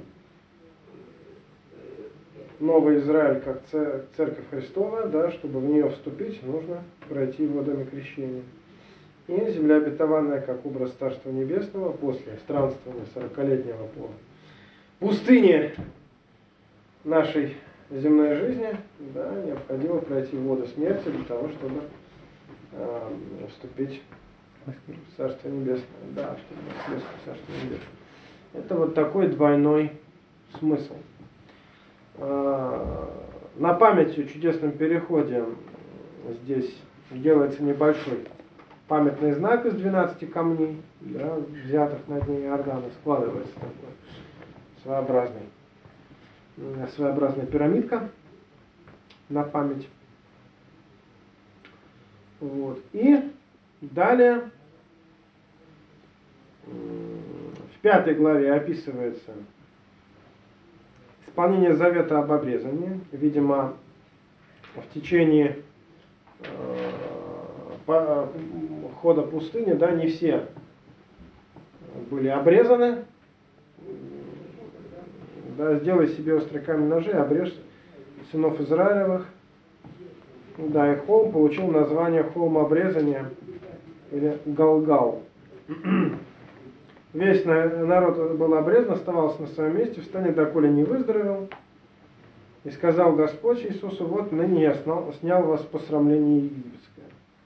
Новый Израиль, как Церковь Христова, да, чтобы в нее вступить, нужно пройти водами крещения. И земля обетованная как образ Царства Небесного после странствования 40-летнего по пустыне нашей земной жизни, да, необходимо пройти воды смерти для того, чтобы вступить в Царство Небесное. Да, чтобы воскреснуть в Царство Небесное. Это вот такой двойной смысл. На память о чудесном переходе здесь делается небольшой памятный знак из 12 камней, да, взятых на дне Иордана, складывается такой своеобразная пирамидка на память. Вот. И далее в 5 главе описывается исполнение завета об обрезании. Видимо, в течение хода пустыни, да, не все были обрезаны. Да, сделай себе острый камень ножей, обрежь сынов Израилевых. Да, и холм получил название холм обрезания или Галгал. Весь народ был обрезан, оставался на своем месте, встанет, доколе не выздоровел. И сказал Господь Иисусу: вот ныне я снял вас посрамление египетское.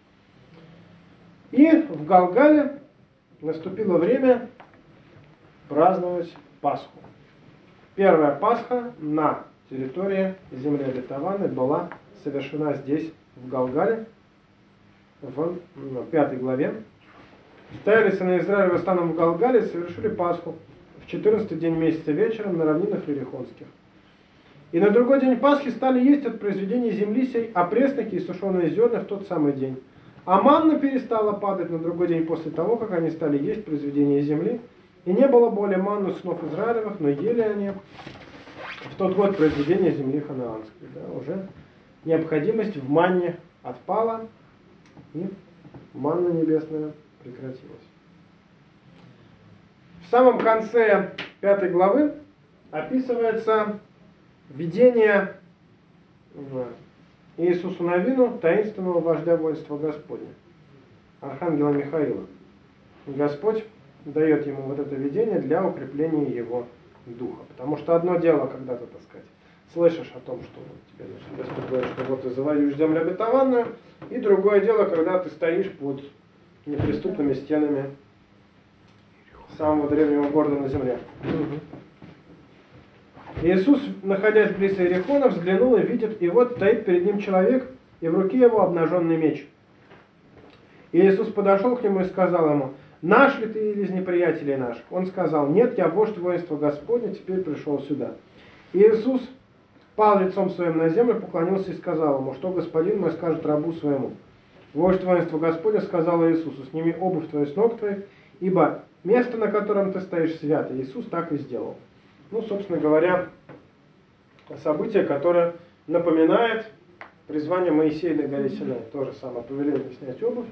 И в Галгале наступило время праздновать Пасху. Первая Пасха на территории земли обетованной была совершена здесь, в Галгале, в 5 главе. Стояли сыны Израиля станом в Галгале и совершили Пасху в 14-й день месяца вечером на равнинах Иерихонских. И на другой день Пасхи стали есть от произведения земли сей опресноки и сушеные зерна в тот самый день. А манна перестала падать на другой день после того, как они стали есть произведение земли. И не было более манны у сынов Израилевых, но ели они в тот год произведение земли ханаанской. Да, уже необходимость в манне отпала, и манна небесная прекратилась. В самом конце 5 главы описывается видение Иисусу Навину таинственного вождя воинства Господня, архангела Михаила. И Господь дает ему вот это видение для укрепления его духа. Потому что одно дело, когда ты, так сказать, слышишь о том, что тебе, значит, Господь говорит, что вот ты завоюешь землю обетованную, и другое дело, когда ты стоишь под неприступными стенами самого древнего города на земле. Иисус, находясь близ Иерихона, взглянул и видит, и вот стоит перед ним человек, и в руке его обнаженный меч. И Иисус подошел к нему и сказал ему: «Наш ли ты или из неприятелей наших?» Он сказал: «Нет, я вождь воинства Господня, теперь пришел сюда». И Иисус пал лицом своим на землю, поклонился и сказал ему: «Что господин мой скажет рабу своему?» Вождь воинства Господня сказал Иисусу: «Сними обувь твою с ног твоих, ибо место, на котором ты стоишь, свято». Иисус так и сделал. Ну, собственно говоря, событие, которое напоминает призвание Моисея на горе Синай. То же самое повеление снять обувь.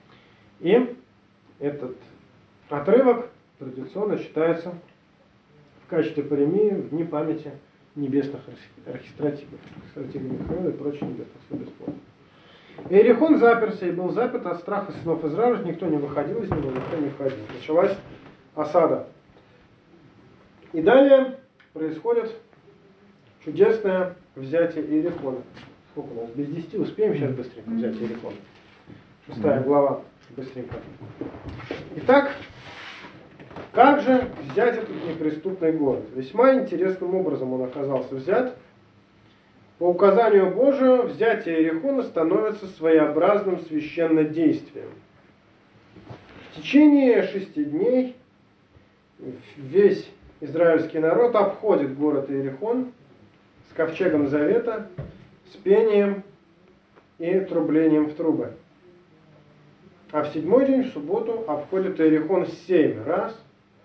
И этот отрывок традиционно считается в качестве паремии в дни памяти небесных архистратигов, стратега Михаила и прочих небесных бесплодных. Иерихон заперся и был заперт от страха сынов Израиля, никто не выходил из него, никто не входил. Началась осада. И далее происходит чудесное взятие Иерихона. Сколько у нас? Без 10 успеем сейчас быстренько взять Иерихон. 6 глава. Быстренько. Итак, как же взять этот неприступный город? Весьма интересным образом он оказался взят. По указанию Божию, взятие Иерихона становится своеобразным священнодействием. В течение 6 дней весь израильский народ обходит город Иерихон с ковчегом завета, с пением и трублением в трубы. А в 7-й день, в субботу, обходит Иерихон 7 раз.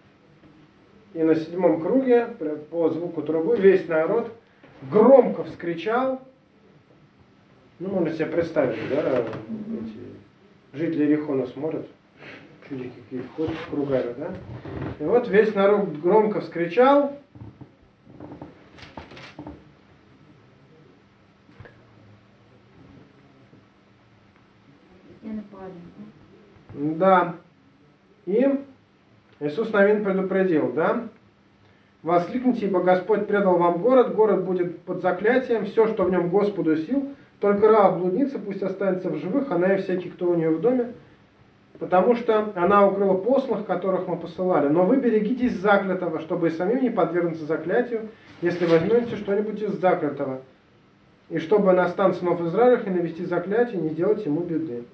И на 7-м круге, по звуку трубы, весь народ громко вскричал. Ну, можно себе представить, да, эти жители Иерихона смотрят, чудики какие ходят кругами, да. И вот весь народ громко вскричал. Да. И Иисус Навин предупредил, да? «Воскликните, ибо Господь предал вам город, город будет под заклятием, все, что в нем Господу сил, только Раав блудница пусть останется в живых, она и всякий, кто у нее в доме, потому что она укрыла посланных, которых мы посылали. Но вы берегитесь заклятого, чтобы и самим не подвергнуться заклятию, если возьмете что-нибудь из заклятого, и чтобы на стан сынов Израилевых не навести заклятие, не делать ему беды».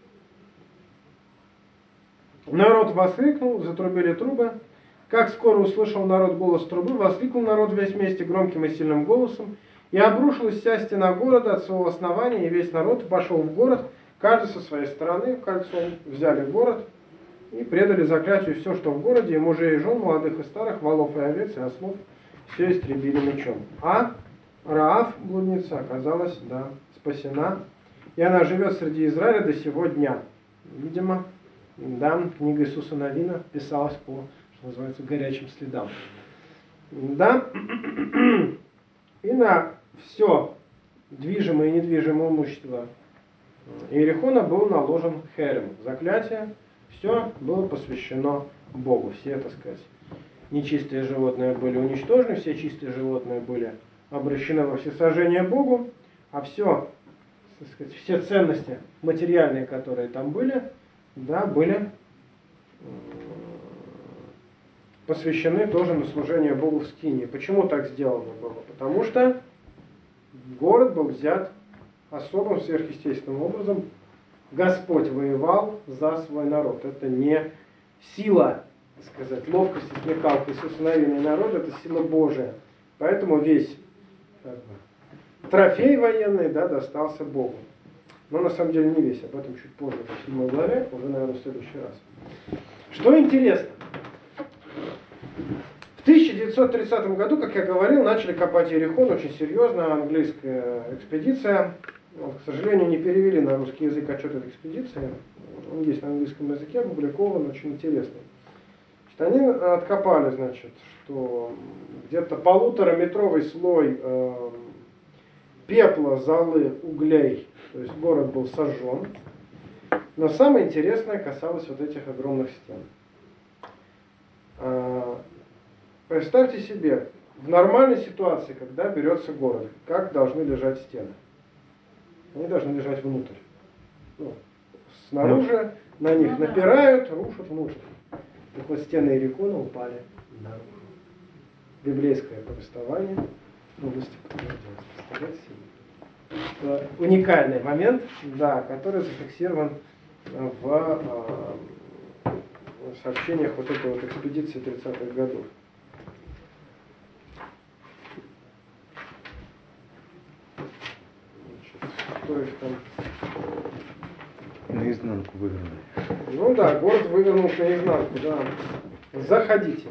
Народ воскликнул, затрубили трубы. Как скоро услышал народ голос трубы, воскликнул народ весь вместе громким и сильным голосом, и обрушилась вся стена города от своего основания, и весь народ пошел в город, каждый со своей стороны кольцом, взяли город и предали заклятию все, что в городе, и мужей и жен, молодых и старых, волов и овец, и ослов, все истребили мечом. А Раав, блудница, оказалась, да, спасена, и она живет среди Израиля до сего дня. Видимо, да, книга Иисуса Навина писалась по, что называется, горячим следам. Да, и на все движимое и недвижимое имущество Иерихона был наложен херем, заклятие, все было посвящено Богу. Все, так сказать, нечистые животные были уничтожены, все чистые животные были обращены во всесожжение Богу, а все, так сказать, все ценности материальные, которые там были, да, были посвящены тоже на служение Богу в скинии. Почему так сделано было? Потому что город был взят особым сверхъестественным образом. Господь воевал за свой народ. Это не сила, так сказать, ловкость и смекалка Иисуса Навина и народа, это сила Божия. Поэтому весь трофей военный, да, достался Богу. Но на самом деле не весь, об этом чуть позже, в 7 главе, уже, наверное, в следующий раз. Что интересно, в 1930 году, как я говорил, начали копать Иерихон, очень серьезно, английская экспедиция. Вот, к сожалению, не перевели на русский язык отчет этой экспедиции. Он есть на английском языке, опубликован, очень интересный. Они откопали, значит, что где-то 1,5-метровый слой пепла, золы, углей, то есть город был сожжен. Но самое интересное касалось вот этих огромных стен. Представьте себе, в нормальной ситуации, когда берется город, как должны лежать стены? Они должны лежать внутрь. Ну, снаружи на них Ну да. напирают, рушат внутрь. Так вот стены Иерихона упали наружу. Библейское повествование полностью подтверждается. Представляете себе? Это уникальный момент, да, который зафиксирован в сообщениях вот этой вот экспедиции 30-х годов. Значит, что их там? Наизнанку вывернули. Ну да, город вывернул наизнанку, да. Заходите.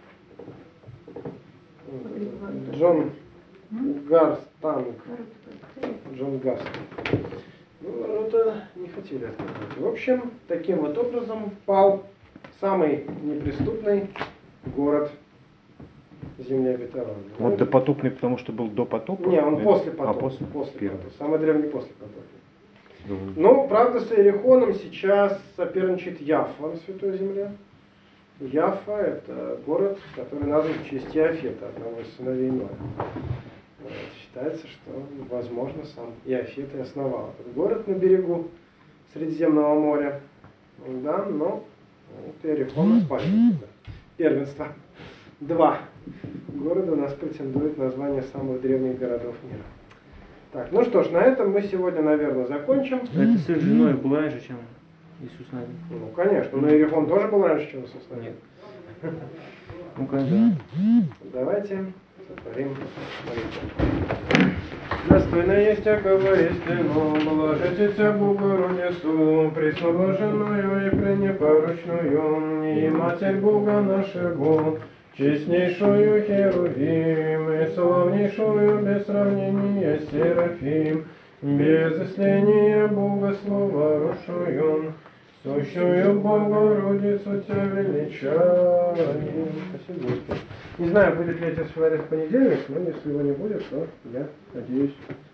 Джон Гарстанг. Джон Гарстанг. Ну, это не хотели открывать. В общем, таким вот образом пал самый неприступный город земли обетованной. Вот допотопный, потому что был до потопа? Не, он Или- после потопа. после? Первый. потопа. Самый древний после потопа. Ну, Но, правда, с Иерихоном сейчас соперничает Яффа на Святой Земле. Яффа – это город, который назван в честь Иофета, одного из сыновей Ноя. Считается, что, возможно, сам Иофет и основал этот город на берегу Средиземного моря. Да, но вот Иерихон оспаривает это первенство. 2 города у нас претендуют на звание самых древних городов мира. Так, ну что ж, на этом мы сегодня, наверное, закончим. Это сын с женой был раньше, чем Иисус Навин. Ну, конечно, но Иерихон тоже был раньше, чем Иисус Навин. Нет. Ну, конечно. Давайте сотворим молитву. Достойно есть всякого истину, блажитеся Богородицу, пресноблаженную и пренепорочную, и Матерь Бога нашего, честнейшую Херувим, и славнейшую без сравнения Серафим, без исления Бога Слова рушую, сущую Богородицу Тебя величаем. Спасибо, Господи. Не знаю, будет ли это в понедельник, но если его не будет, то я надеюсь,